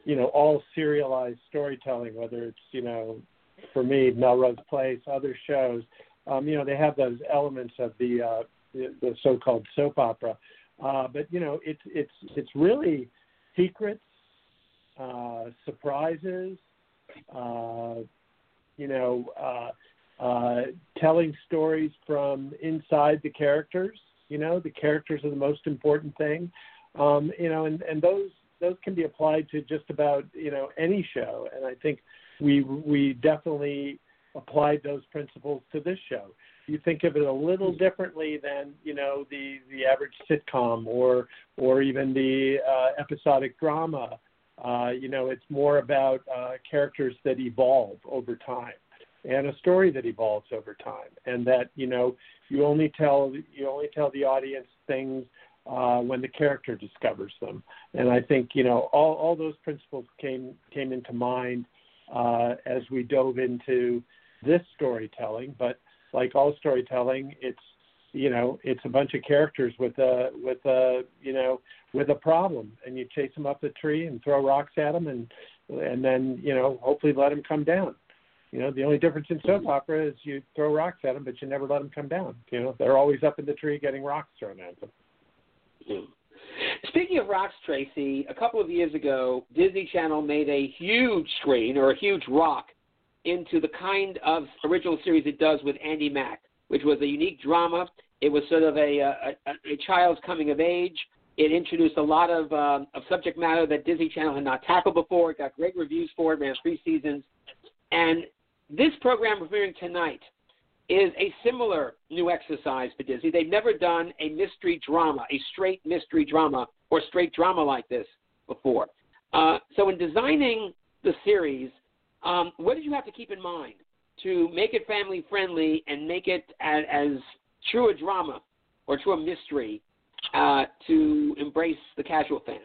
you know, all serialized storytelling, whether it's, you know, for me, Melrose Place, other shows, um, you know, they have those elements of the uh, the, the so-called soap opera. Uh, but, you know, it's it's it's really secrets, uh, surprises, uh, you know, uh, uh, telling stories from inside the characters. You know, the characters are the most important thing. Um, you know, and, and those those can be applied to just about, you know, any show. And I think we we definitely applied those principles to this show. You think of it a little differently than, you know, the, the average sitcom or or even the uh, episodic drama. Uh, you know, it's more about uh, characters that evolve over time and a story that evolves over time, and that, you know, you only tell you only tell the audience things uh, when the character discovers them. And I think, you know, all, all those principles came came into mind uh, as we dove into this storytelling. But like all storytelling, it's, you know, it's a bunch of characters with a with a you know with a problem, and you chase them up the tree and throw rocks at them, and and then, you know, hopefully let them come down. You know, the only difference in soap opera is you throw rocks at them, but you never let them come down. You know, they're always up in the tree getting rocks thrown at them. Speaking of rocks, Tracy, a couple of years ago, Disney Channel made a huge screen or a huge rock into the kind of original series it does with Andy Mack, which was a unique drama. It was sort of a, a, a child's coming of age. It introduced a lot of, um, of subject matter that Disney Channel had not tackled before. It got great reviews for it, ran three seasons. And this program we're hearing tonight is a similar new exercise for Disney. They've never done a mystery drama, a straight mystery drama, or straight drama like this before. Uh, so in designing the series, um, what did you have to keep in mind to make it family-friendly and make it as, as true a drama or true a mystery uh, to embrace the casual fans?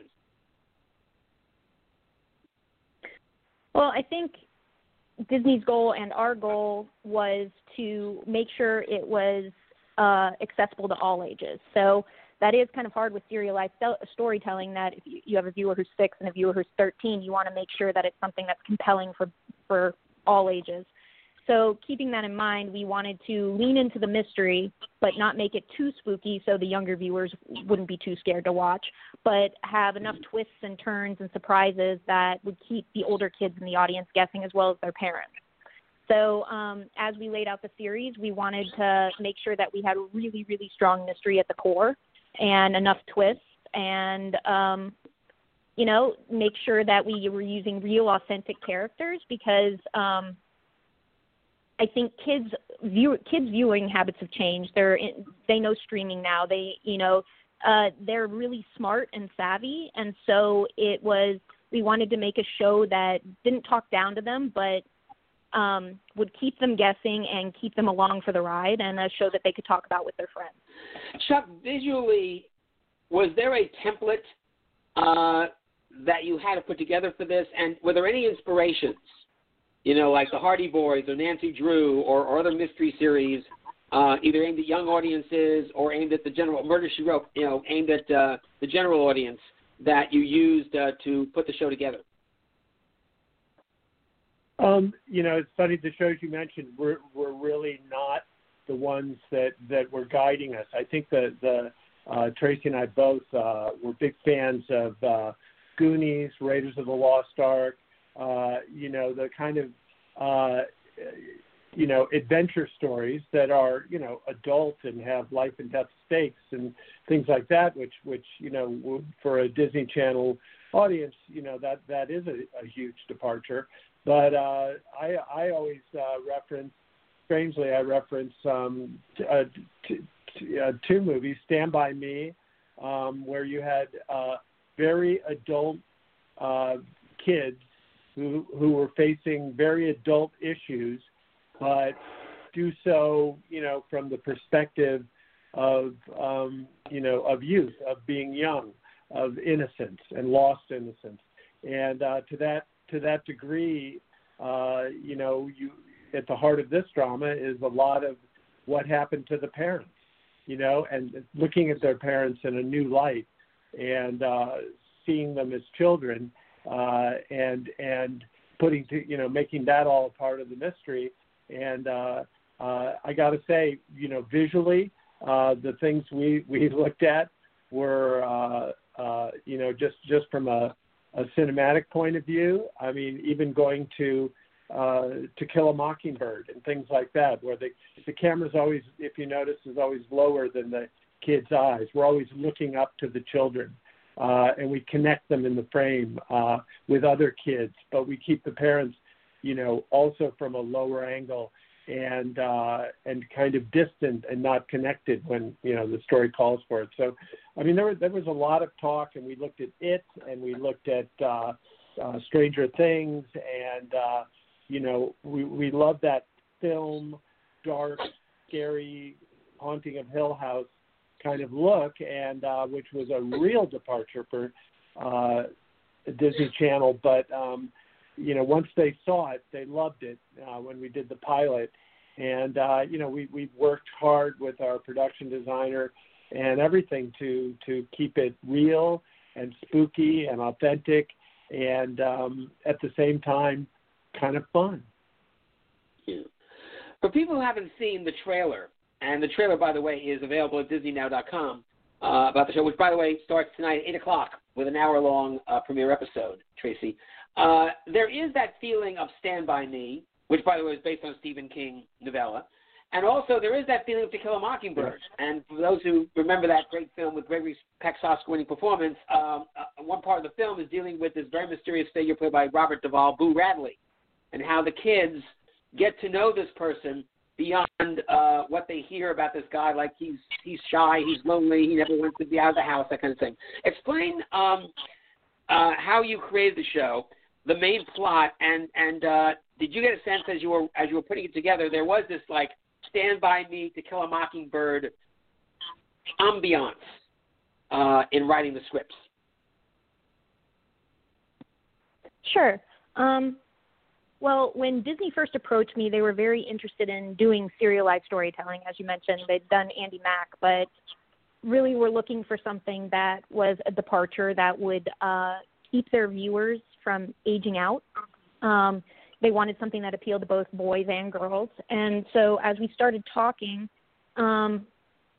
Well, I think Disney's goal and our goal was to make sure it was uh, accessible to all ages. So that is kind of hard with serialized storytelling, that if you have a viewer who's six and a viewer who's thirteen, you want to make sure that it's something that's compelling for, for all ages. So keeping that in mind, we wanted to lean into the mystery, but not make it too spooky so the younger viewers wouldn't be too scared to watch, but have enough twists and turns and surprises that would keep the older kids in the audience guessing as well as their parents. So um, as we laid out the series, we wanted to make sure that we had a really, really strong mystery at the core and enough twists and, um, you know, make sure that we were using real, authentic characters because um, – I think kids view kids viewing habits have changed. They're in, they know streaming now. They you know uh, they're really smart and savvy, and so it was we wanted to make a show that didn't talk down to them, but um, would keep them guessing and keep them along for the ride, and a show that they could talk about with their friends. Chuck, visually, was there a template uh, that you had to put together for this, and were there any inspirations? You know, like the Hardy Boys or Nancy Drew or, or other mystery series, uh, either aimed at young audiences or aimed at the general, Murder, She Wrote, you know, aimed at uh, the general audience that you used uh, to put the show together? Um, you know, it's funny, the shows you mentioned were, were really not the ones that, that were guiding us. I think that the, uh, Tracy and I both uh, were big fans of uh, Goonies, Raiders of the Lost Ark, Uh, you know, the kind of, uh, you know, adventure stories that are, you know, adult and have life and death stakes and things like that, which, which you know, for a Disney Channel audience, you know, that, that is a, a huge departure. But uh, I, I always uh, reference, strangely, I reference um, t- uh, t- t- uh, two movies, Stand By Me, um, where you had uh, very adult uh, kids Who, who were facing very adult issues, but do so, you know, from the perspective of, um, you know, of youth, of being young, of innocence and lost innocence. And uh, to that to that degree, uh, you know, you at the heart of this drama is a lot of what happened to the parents, you know, and looking at their parents in a new light and uh, seeing them as children uh, and and putting to, you know, making that all a part of the mystery. And uh, uh, I got to say, you know, visually, uh, the things we, we looked at were, uh, uh, you know, just, just from a, a cinematic point of view. I mean, even going to uh, To Kill a Mockingbird and things like that, where the, the camera's always, if you notice, is always lower than the kids' eyes. We're always looking up to the children. Uh, and we connect them in the frame uh, with other kids, but we keep the parents, you know, also from a lower angle and uh, and kind of distant and not connected when, you know, the story calls for it. So, I mean, there was, there was a lot of talk, and we looked at It, and we looked at uh, uh, Stranger Things, and, uh, you know, we, we love that film, dark, scary, Haunting of Hill House kind of look, and uh, which was a real departure for uh, Disney Channel. But um, you know, once they saw it, they loved it uh, when we did the pilot. And uh, you know, we we worked hard with our production designer and everything to to keep it real and spooky and authentic, and um, at the same time, kind of fun. Yeah. For people who haven't seen the trailer. And the trailer, by the way, is available at Disney Now dot com uh, about the show, which, by the way, starts tonight at eight o'clock with an hour-long uh, premiere episode, Tracy. Uh, there is that feeling of Stand By Me, which, by the way, is based on a Stephen King novella. And also there is that feeling of To Kill a Mockingbird. And for those who remember that great film with Gregory Peck's Oscar-winning performance, um, uh, one part of the film is dealing with this very mysterious figure played by Robert Duvall, Boo Radley, and how the kids get to know this person beyond uh, what they hear about this guy, like he's he's shy, he's lonely, he never wants to be out of the house, that kind of thing. Explain um, uh, how you created the show, the main plot, and and uh, did you get a sense as you were as you were putting it together, there was this like Stand By Me, To Kill a Mockingbird ambiance uh, in writing the scripts? Sure. Um, Well, when Disney first approached me, they were very interested in doing serialized storytelling. As you mentioned, they'd done Andy Mack, but really were looking for something that was a departure that would uh, keep their viewers from aging out. Um, they wanted something that appealed to both boys and girls. And so as we started talking, um,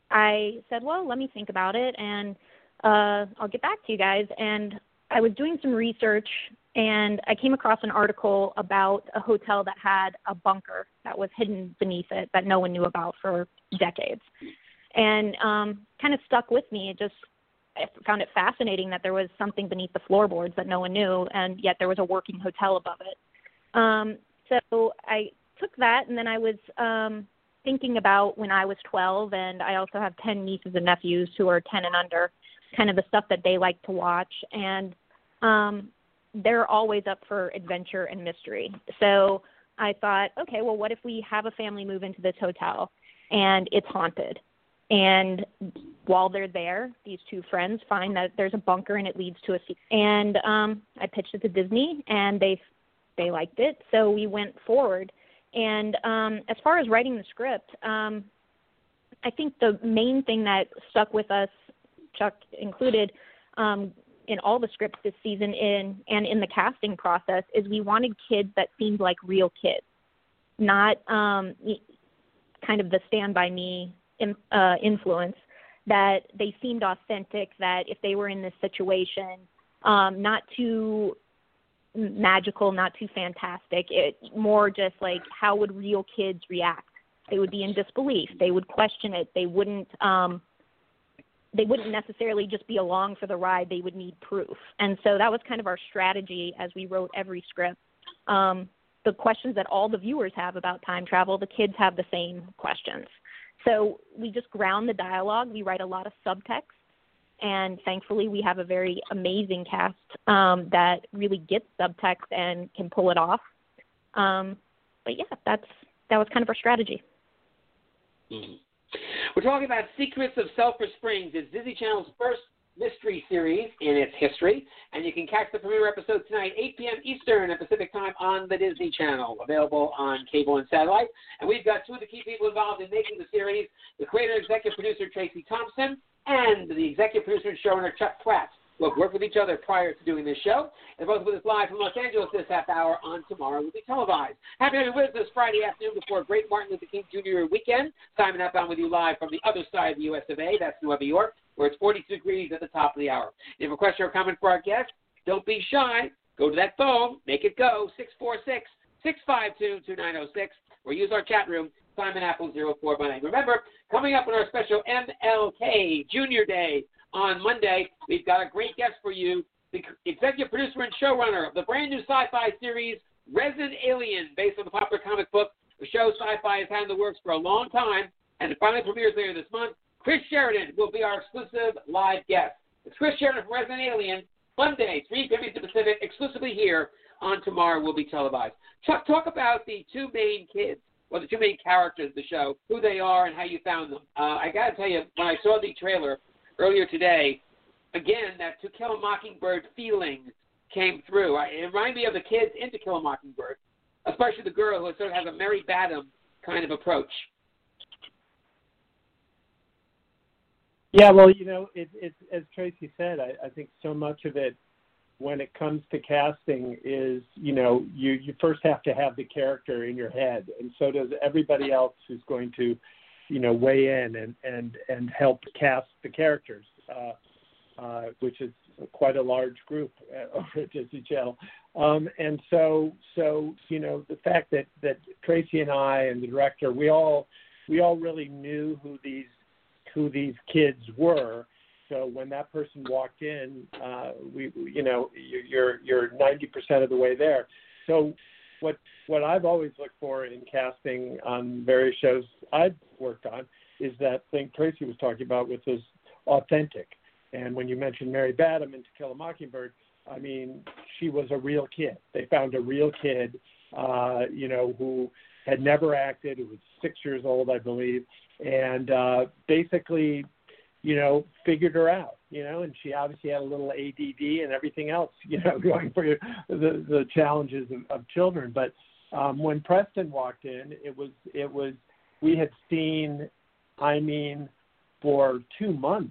I said, well, let me think about it, and uh, I'll get back to you guys. And I was doing some research, and I came across an article about a hotel that had a bunker that was hidden beneath it that no one knew about for decades. And um, kind of stuck with me. It just, I found it fascinating that there was something beneath the floorboards that no one knew, and yet there was a working hotel above it. Um, so I took that, and then I was um, thinking about when I was twelve, and I also have ten nieces and nephews who are ten and under, kind of the stuff that they like to watch. And um, they're always up for adventure and mystery. So I thought, okay, well, what if we have a family move into this hotel and it's haunted? And while they're there, these two friends find that there's a bunker and it leads to a secret. And um, I pitched it to Disney, and they they liked it. So we went forward. And um, as far as writing the script, um, I think the main thing that stuck with us, Chuck included, um, in all the scripts this season in and in the casting process, is we wanted kids that seemed like real kids, not um, kind of the Stand By Me in, uh, influence, that they seemed authentic, that if they were in this situation, um, not too magical, not too fantastic, it more just like how would real kids react? They would be in disbelief. They would question it. They wouldn't um, they wouldn't necessarily just be along for the ride. They would need proof. And so that was kind of our strategy as we wrote every script. Um, the questions that all the viewers have about time travel, the kids have the same questions. So we just ground the dialogue. We write a lot of subtext. And thankfully, we have a very amazing cast um, that really gets subtext and can pull it off. Um, but yeah, that's that was kind of our strategy. Mm-hmm. We're talking about Secrets of Sulphur Springs. It's Disney Channel's first mystery series in its history, and you can catch the premiere episode tonight, eight p.m. Eastern at Pacific Time on the Disney Channel, available on cable and satellite. And we've got two of the key people involved in making the series, the creator and executive producer Tracy Thompson, and the executive producer and showrunner Chuck Pratt. We'll work with each other prior to doing this show. And both with us live from Los Angeles this half hour on tomorrow will be televised. Happy to have you with us this Friday afternoon before a great Martin Luther King Junior weekend. Simon Applebaum with you live from the other side of the U S of A. That's Nueva York, where it's forty-two degrees at the top of the hour. If you have a question or comment for our guest, don't be shy. Go to that phone. Make it go. six four six, six five two, two nine zero six. Or use our chat room, Simon Apple zero four one nine. Remember, coming up on our special M L K Junior Day on Monday, we've got a great guest for you, the executive producer and showrunner of the brand new sci-fi series, Resident Alien, based on the popular comic book. The show Sci-Fi has had in the works for a long time, and it finally premieres later this month. Chris Sheridan will be our exclusive live guest. It's Chris Sheridan from Resident Alien, Monday, three fifty Pacific, exclusively here on Tomorrow Will Be Televised. Chuck, talk about the two main kids, or the two main characters of the show, who they are and how you found them. Uh, I got to tell you, when I saw the trailer earlier today, again, that To Kill a Mockingbird feeling came through. I, it reminded me of the kids in To Kill a Mockingbird, especially the girl who sort of has a Mary Badham kind of approach. Yeah, well, you know, it, it, as Tracy said, I, I think so much of it when it comes to casting is, you know, you, you first have to have the character in your head, and so does everybody else who's going to, you know, weigh in and, and, and help cast the characters, uh, uh, which is quite a large group over at Disney Channel. Um, and so, so, you know, the fact that, that Tracy and I and the director, we all, we all really knew who these, who these kids were. So when that person walked in, uh, we, you know, you're you're ninety percent of the way there. So what what I've always looked for in casting on various shows I've worked on is that thing Tracy was talking about, which is authentic. And when you mentioned Mary Badham in To Kill a Mockingbird, I mean, she was a real kid. They found a real kid, uh, you know, who had never acted, who was six years old, I believe, and uh, basically, you know, figured her out, you know, and she obviously had a little A D D and everything else, you know, going for the, the challenges of, of children. But um, when Preston walked in, it was, it was, we had seen, I mean, for two months,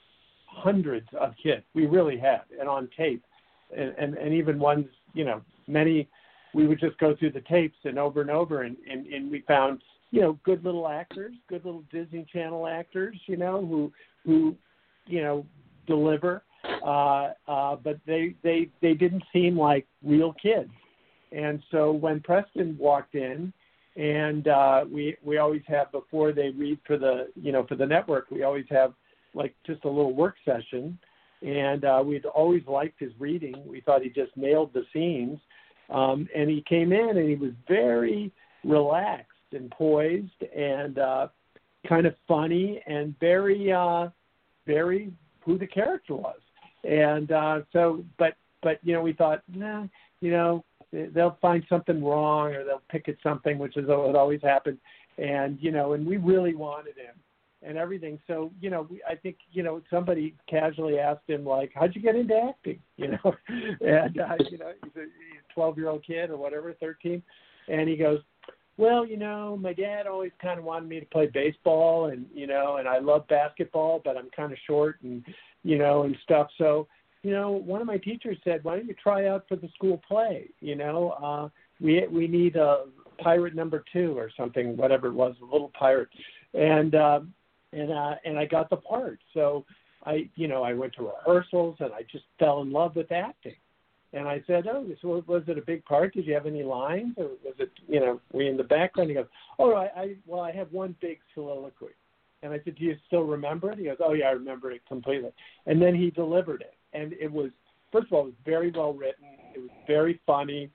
hundreds of kids. We really had, and on tape, and, and, and even ones, you know, many, we would just go through the tapes and over and over, and, and, and we found, you know, good little actors, good little Disney Channel actors, you know, who, who, you know, deliver, uh, uh, but they, they, they didn't seem like real kids. And so when Preston walked in, and uh, we, we always have, before they read for the, you know, for the network, we always have like just a little work session. And uh, we'd always liked his reading. We thought he just nailed the scenes. Um, and he came in and he was very relaxed and poised and uh, kind of funny and very, uh, very who the character was. And uh, so, but, but, you know, we thought, nah, you know, they'll find something wrong or they'll pick at something, which is what always happened. And, you know, and we really wanted him and everything. So, you know, we, I think, you know, somebody casually asked him, like, how'd you get into acting? You know, and, uh, you know, he's a twelve-year-old kid or whatever, thirteen. And he goes, well, you know, my dad always kind of wanted me to play baseball and, you know, and I love basketball, but I'm kind of short and, you know, and stuff. So, you know, one of my teachers said, why don't you try out for the school play? You know, uh, we we need a pirate number two or something, whatever it was, a little pirate. And, uh, and, uh, and I got the part. So I, you know, I went to rehearsals and I just fell in love with acting. And I said, oh, so was it a big part? Did you have any lines? Or was it, you know, were you in the background? He goes, oh, I, I well, I have one big soliloquy. And I said, do you still remember it? He goes, oh, yeah, I remember it completely. And then he delivered it. And it was, first of all, it was very well written. It was very funny.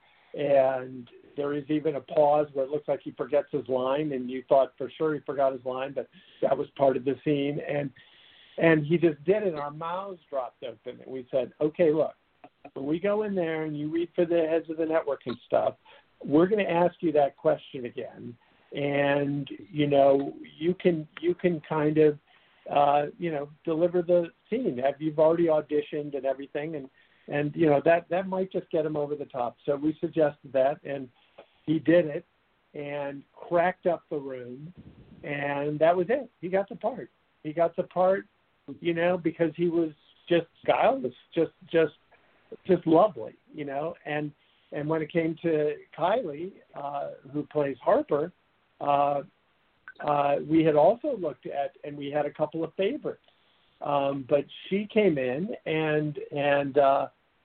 And there is even a pause where it looks like he forgets his line. And you thought for sure he forgot his line, but that was part of the scene. And and he just did it. And our mouths dropped open. And we said, okay, look. When we go in there and you read for the heads of the network and stuff, we're going to ask you that question again. And, you know, you can you can kind of, uh, you know, deliver the scene. You've already auditioned and everything. And, and you know, that, that might just get him over the top. So we suggested that, and he did it and cracked up the room. And that was it. He got the part. He got the part, you know, because he was just guileless, just just just lovely, you know. And and when it came to Kylie, uh, who plays Harper, uh, uh, we had also looked at, and we had a couple of favorites. Um, but she came in and and uh,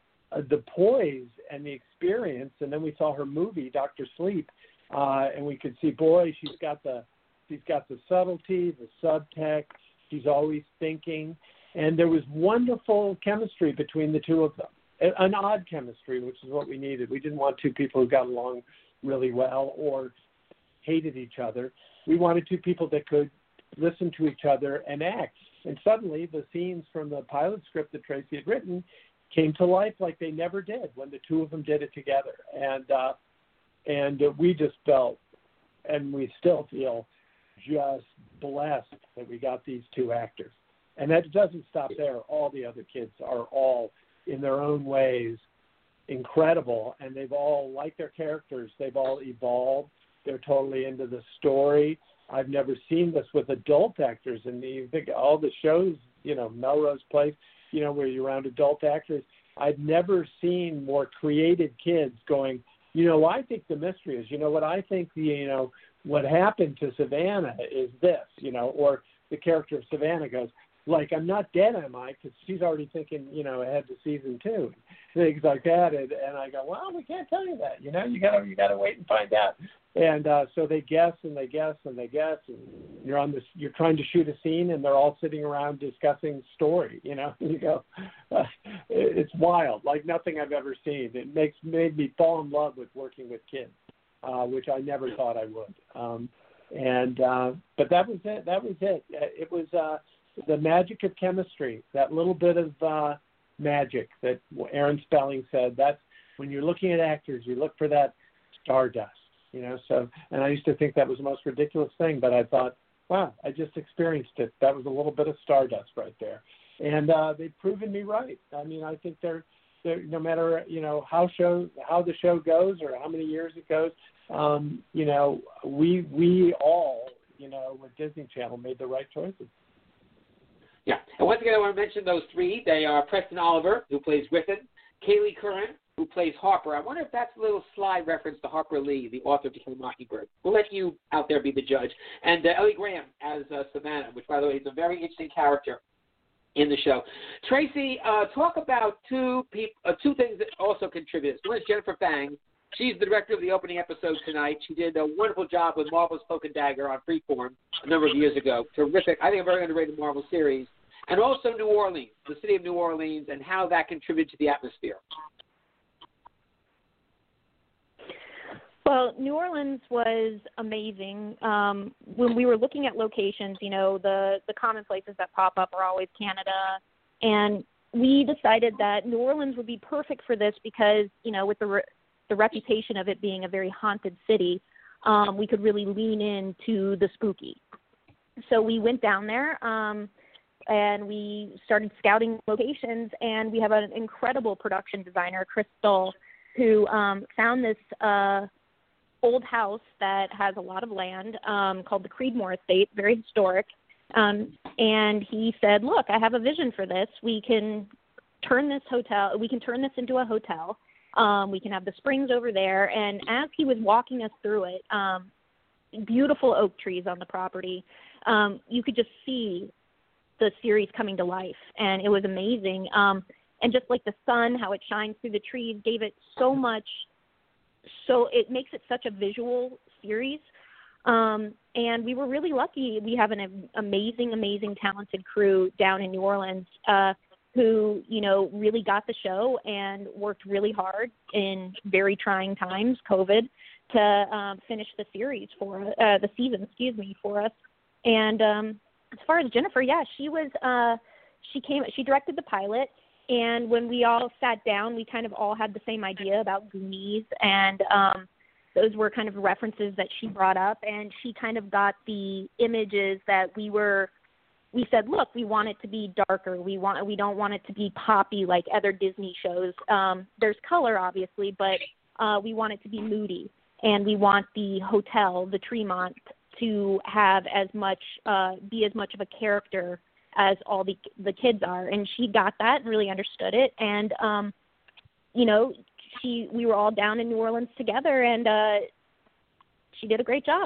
the poise and the experience, and then we saw her movie, Doctor Sleep, uh, and we could see, boy, she's got the she's got the subtlety, the subtext. She's always thinking, and there was wonderful chemistry between the two of them. An odd chemistry, which is what we needed. We didn't want two people who got along really well or hated each other. We wanted two people that could listen to each other and act. And suddenly the scenes from the pilot script that Tracy had written came to life like they never did when the two of them did it together. And uh, and uh, we just felt, and we still feel, just blessed that we got these two actors. And that doesn't stop there. All the other kids are all, in their own ways, incredible. And they've all, like their characters, they've all evolved. They're totally into the story. I've never seen this with adult actors, and you think all the shows, you know, Melrose Place, you know, where you're around adult actors. I've never seen more creative kids going, you know, I think the mystery is, you know, what I think, the, you know, what happened to Savannah is this, you know, or the character of Savannah goes, like, I'm not dead, am I? Because she's already thinking, you know, ahead to season two, things like that. And, and I go, well, we can't tell you that, you know, you gotta you gotta wait and find out. And uh, so they guess and they guess and they guess, and you're on this, you're trying to shoot a scene, and they're all sitting around discussing story, you know. And you go, uh, it's wild, like nothing I've ever seen. It makes made me fall in love with working with kids, uh, which I never thought I would. Um, and uh, but that was it. That was it. It was. Uh, The magic of chemistry, that little bit of uh, magic that Aaron Spelling said, that's when you're looking at actors, you look for that stardust, you know. So, and I used to think that was the most ridiculous thing, but I thought, wow, I just experienced it. That was a little bit of stardust right there. And uh, they've proven me right. I mean, I think they're, they're no matter, you know, how show how the show goes or how many years it goes, um, you know, we we all, you know, with Disney Channel made the right choices. Yeah, and once again, I want to mention those three. They are Preston Oliver, who plays Griffin, Kaylee Curran, who plays Harper. I wonder if that's a little slide reference to Harper Lee, the author of To Kill a Mockingbird. We'll let you out there be the judge. And uh, Ellie Graham as uh, Savannah, which, by the way, is a very interesting character in the show. Tracy, uh, talk about two peop- uh, two things that also contribute. One is Jennifer Fang. She's the director of the opening episode tonight. She did a wonderful job with Marvel's Cloak and Dagger on Freeform a number of years ago. Terrific. I think a very underrated Marvel series. And also New Orleans, the city of New Orleans, and how that contributed to the atmosphere. Well, New Orleans was amazing. Um, when we were looking at locations, you know, the, the common places that pop up are always Canada. And we decided that New Orleans would be perfect for this because, you know, with the re- the reputation of it being a very haunted city, um, we could really lean into the spooky. So we went down there. Um, And we started scouting locations, and we have an incredible production designer, Crystal, who um, found this uh, old house that has a lot of land um, called the Creedmoor Estate, very historic. Um, and he said, look, I have a vision for this. We can turn this hotel, we can turn this into a hotel. Um, we can have the springs over there. And as he was walking us through it, um, beautiful oak trees on the property, um, you could just see the series coming to life, and it was amazing. Um, and just like the sun, how it shines through the trees, gave it so much, so it makes it such a visual series. Um, and we were really lucky. We have an amazing, amazing, talented crew down in New Orleans uh, who, you know, really got the show and worked really hard in very trying times, COVID, to um, finish the series for uh, the season, excuse me, for us. And um, as far as Jennifer, yeah, she was, uh, she came, she directed the pilot, and when we all sat down, we kind of all had the same idea about Goonies, and um, those were kind of references that she brought up, and she kind of got the images that we were, we said, look, we want it to be darker, we want, we don't want it to be poppy like other Disney shows. Um, there's color, obviously, but uh, we want it to be moody, and we want the hotel, the Tremont, to have as much, uh, be as much of a character as all the the kids are. And she got that and really understood it. And, um, you know, she we were all down in New Orleans together, and uh, she did a great job.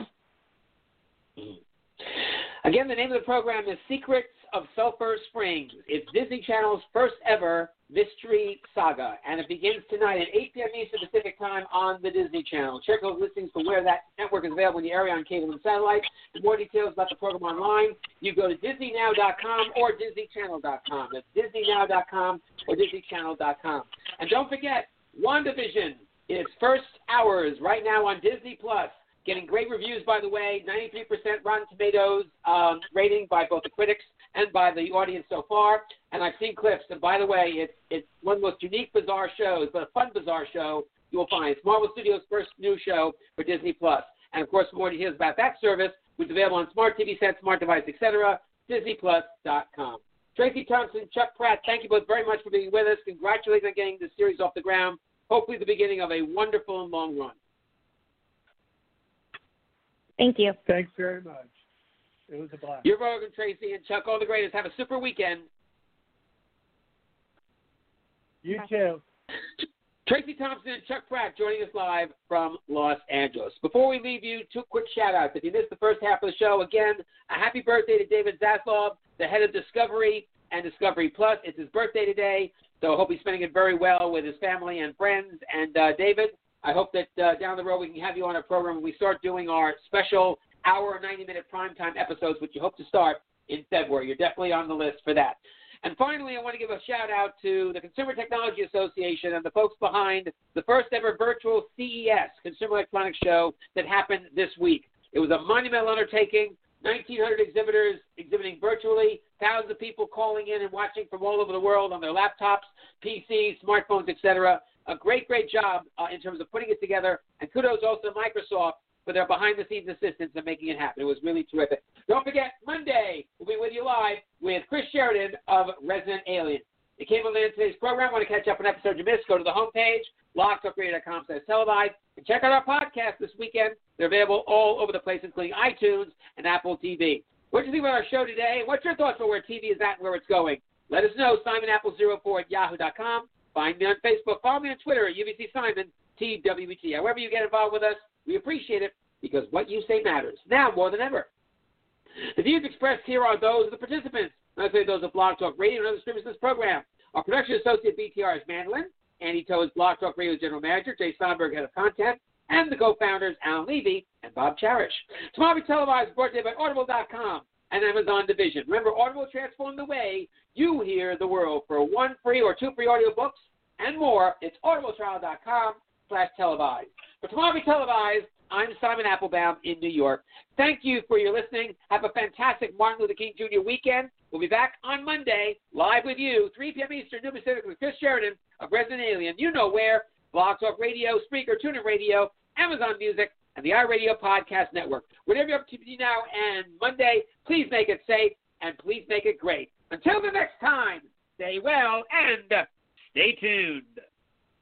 Again, the name of the program is Secrets of Sulphur Springs. It's Disney Channel's first ever mystery saga, and it begins tonight at eight p.m. Eastern Pacific Time on the Disney Channel. Check those listings for where that network is available in the area on cable and satellite. For more details about the program online, you go to disney now dot com or disney channel dot com. That's disney now dot com or disney channel dot com. And don't forget, WandaVision is first hours right now on Disney Plus. Getting great reviews, by the way, ninety-three percent Rotten Tomatoes um, rating by both the critics and by the audience so far. And I've seen clips. And by the way, it's, it's one of the most unique, bizarre shows, but a fun, bizarre show you will find. It's Marvel Studios' first new show for Disney Plus. And, of course, for more details about that service, which is available on smart T V sets, smart device, et cetera, disney plus dot com. Tracy Thompson, Chuck Pratt, thank you both very much for being with us. Congratulations on getting this series off the ground. Hopefully the beginning of a wonderful and long run. Thank you. Thanks very much. It was a blast. You're welcome, Tracy, and Chuck, all the greatest. Have a super weekend. You too. Tracy Thompson and Chuck Pratt joining us live from Los Angeles. Before we leave you, two quick shout-outs. If you missed the first half of the show, again, a happy birthday to David Zaslav, the head of Discovery and Discovery Plus. It's his birthday today, so I hope he's spending it very well with his family and friends. And, uh, David, I hope that uh, down the road we can have you on our program when we start doing our special hour, ninety-minute primetime episodes, which you hope to start in February. You're definitely on the list for that. And finally, I want to give a shout-out to the Consumer Technology Association and the folks behind the first-ever virtual C E S, Consumer Electronics Show, that happened this week. It was a monumental undertaking, nineteen hundred exhibitors exhibiting virtually, thousands of people calling in and watching from all over the world on their laptops, P Cs, smartphones, et cetera. A great, great job uh, in terms of putting it together. And kudos also to Microsoft for their behind-the-scenes assistance in making it happen. It was really terrific. Don't forget, Monday, we'll be with you live with Chris Sheridan of Resident Alien. You came on in today's program. Want to catch up on episode you missed, go to the homepage, blog talk radio dot com slash televised, and check out our podcast this weekend. They're available all over the place, including iTunes and Apple T V. What do you think about our show today? What's your thoughts on where T V is at and where it's going? Let us know, simon apple zero four at yahoo dot com. Find me on Facebook. Follow me on Twitter at U B C Simon, T W B T. However you get involved with us, we appreciate it because what you say matters, now more than ever. The views expressed here are those of the participants, not say those of Blog Talk Radio and other streamers of this program. Our production associate at B T R is Mandolin. Andy Toe is Blog Talk Radio's general manager. Jay Steinberg, head of content. And the co-founders, Alan Levy and Bob Cherish. Tomorrow we televised, brought to you by Audible dot com and Amazon Division. Remember, Audible transformed the way you hear the world. For one free or two free audiobooks and more, it's audible trial dot com slash televised. For Tomorrow we televised, I'm Simon Applebaum in New York. Thank you for your listening. Have a fantastic Martin Luther King Junior weekend. We'll be back on Monday, live with you, three p.m. Eastern, New Pacific, with Chris Sheridan of Resident Alien. You know where. Blog Talk Radio, Spreaker, TuneIn Radio, Amazon Music, and the iRadio Podcast Network. Whatever you're up to now and Monday, please make it safe and please make it great. Until the next time, stay well and stay tuned.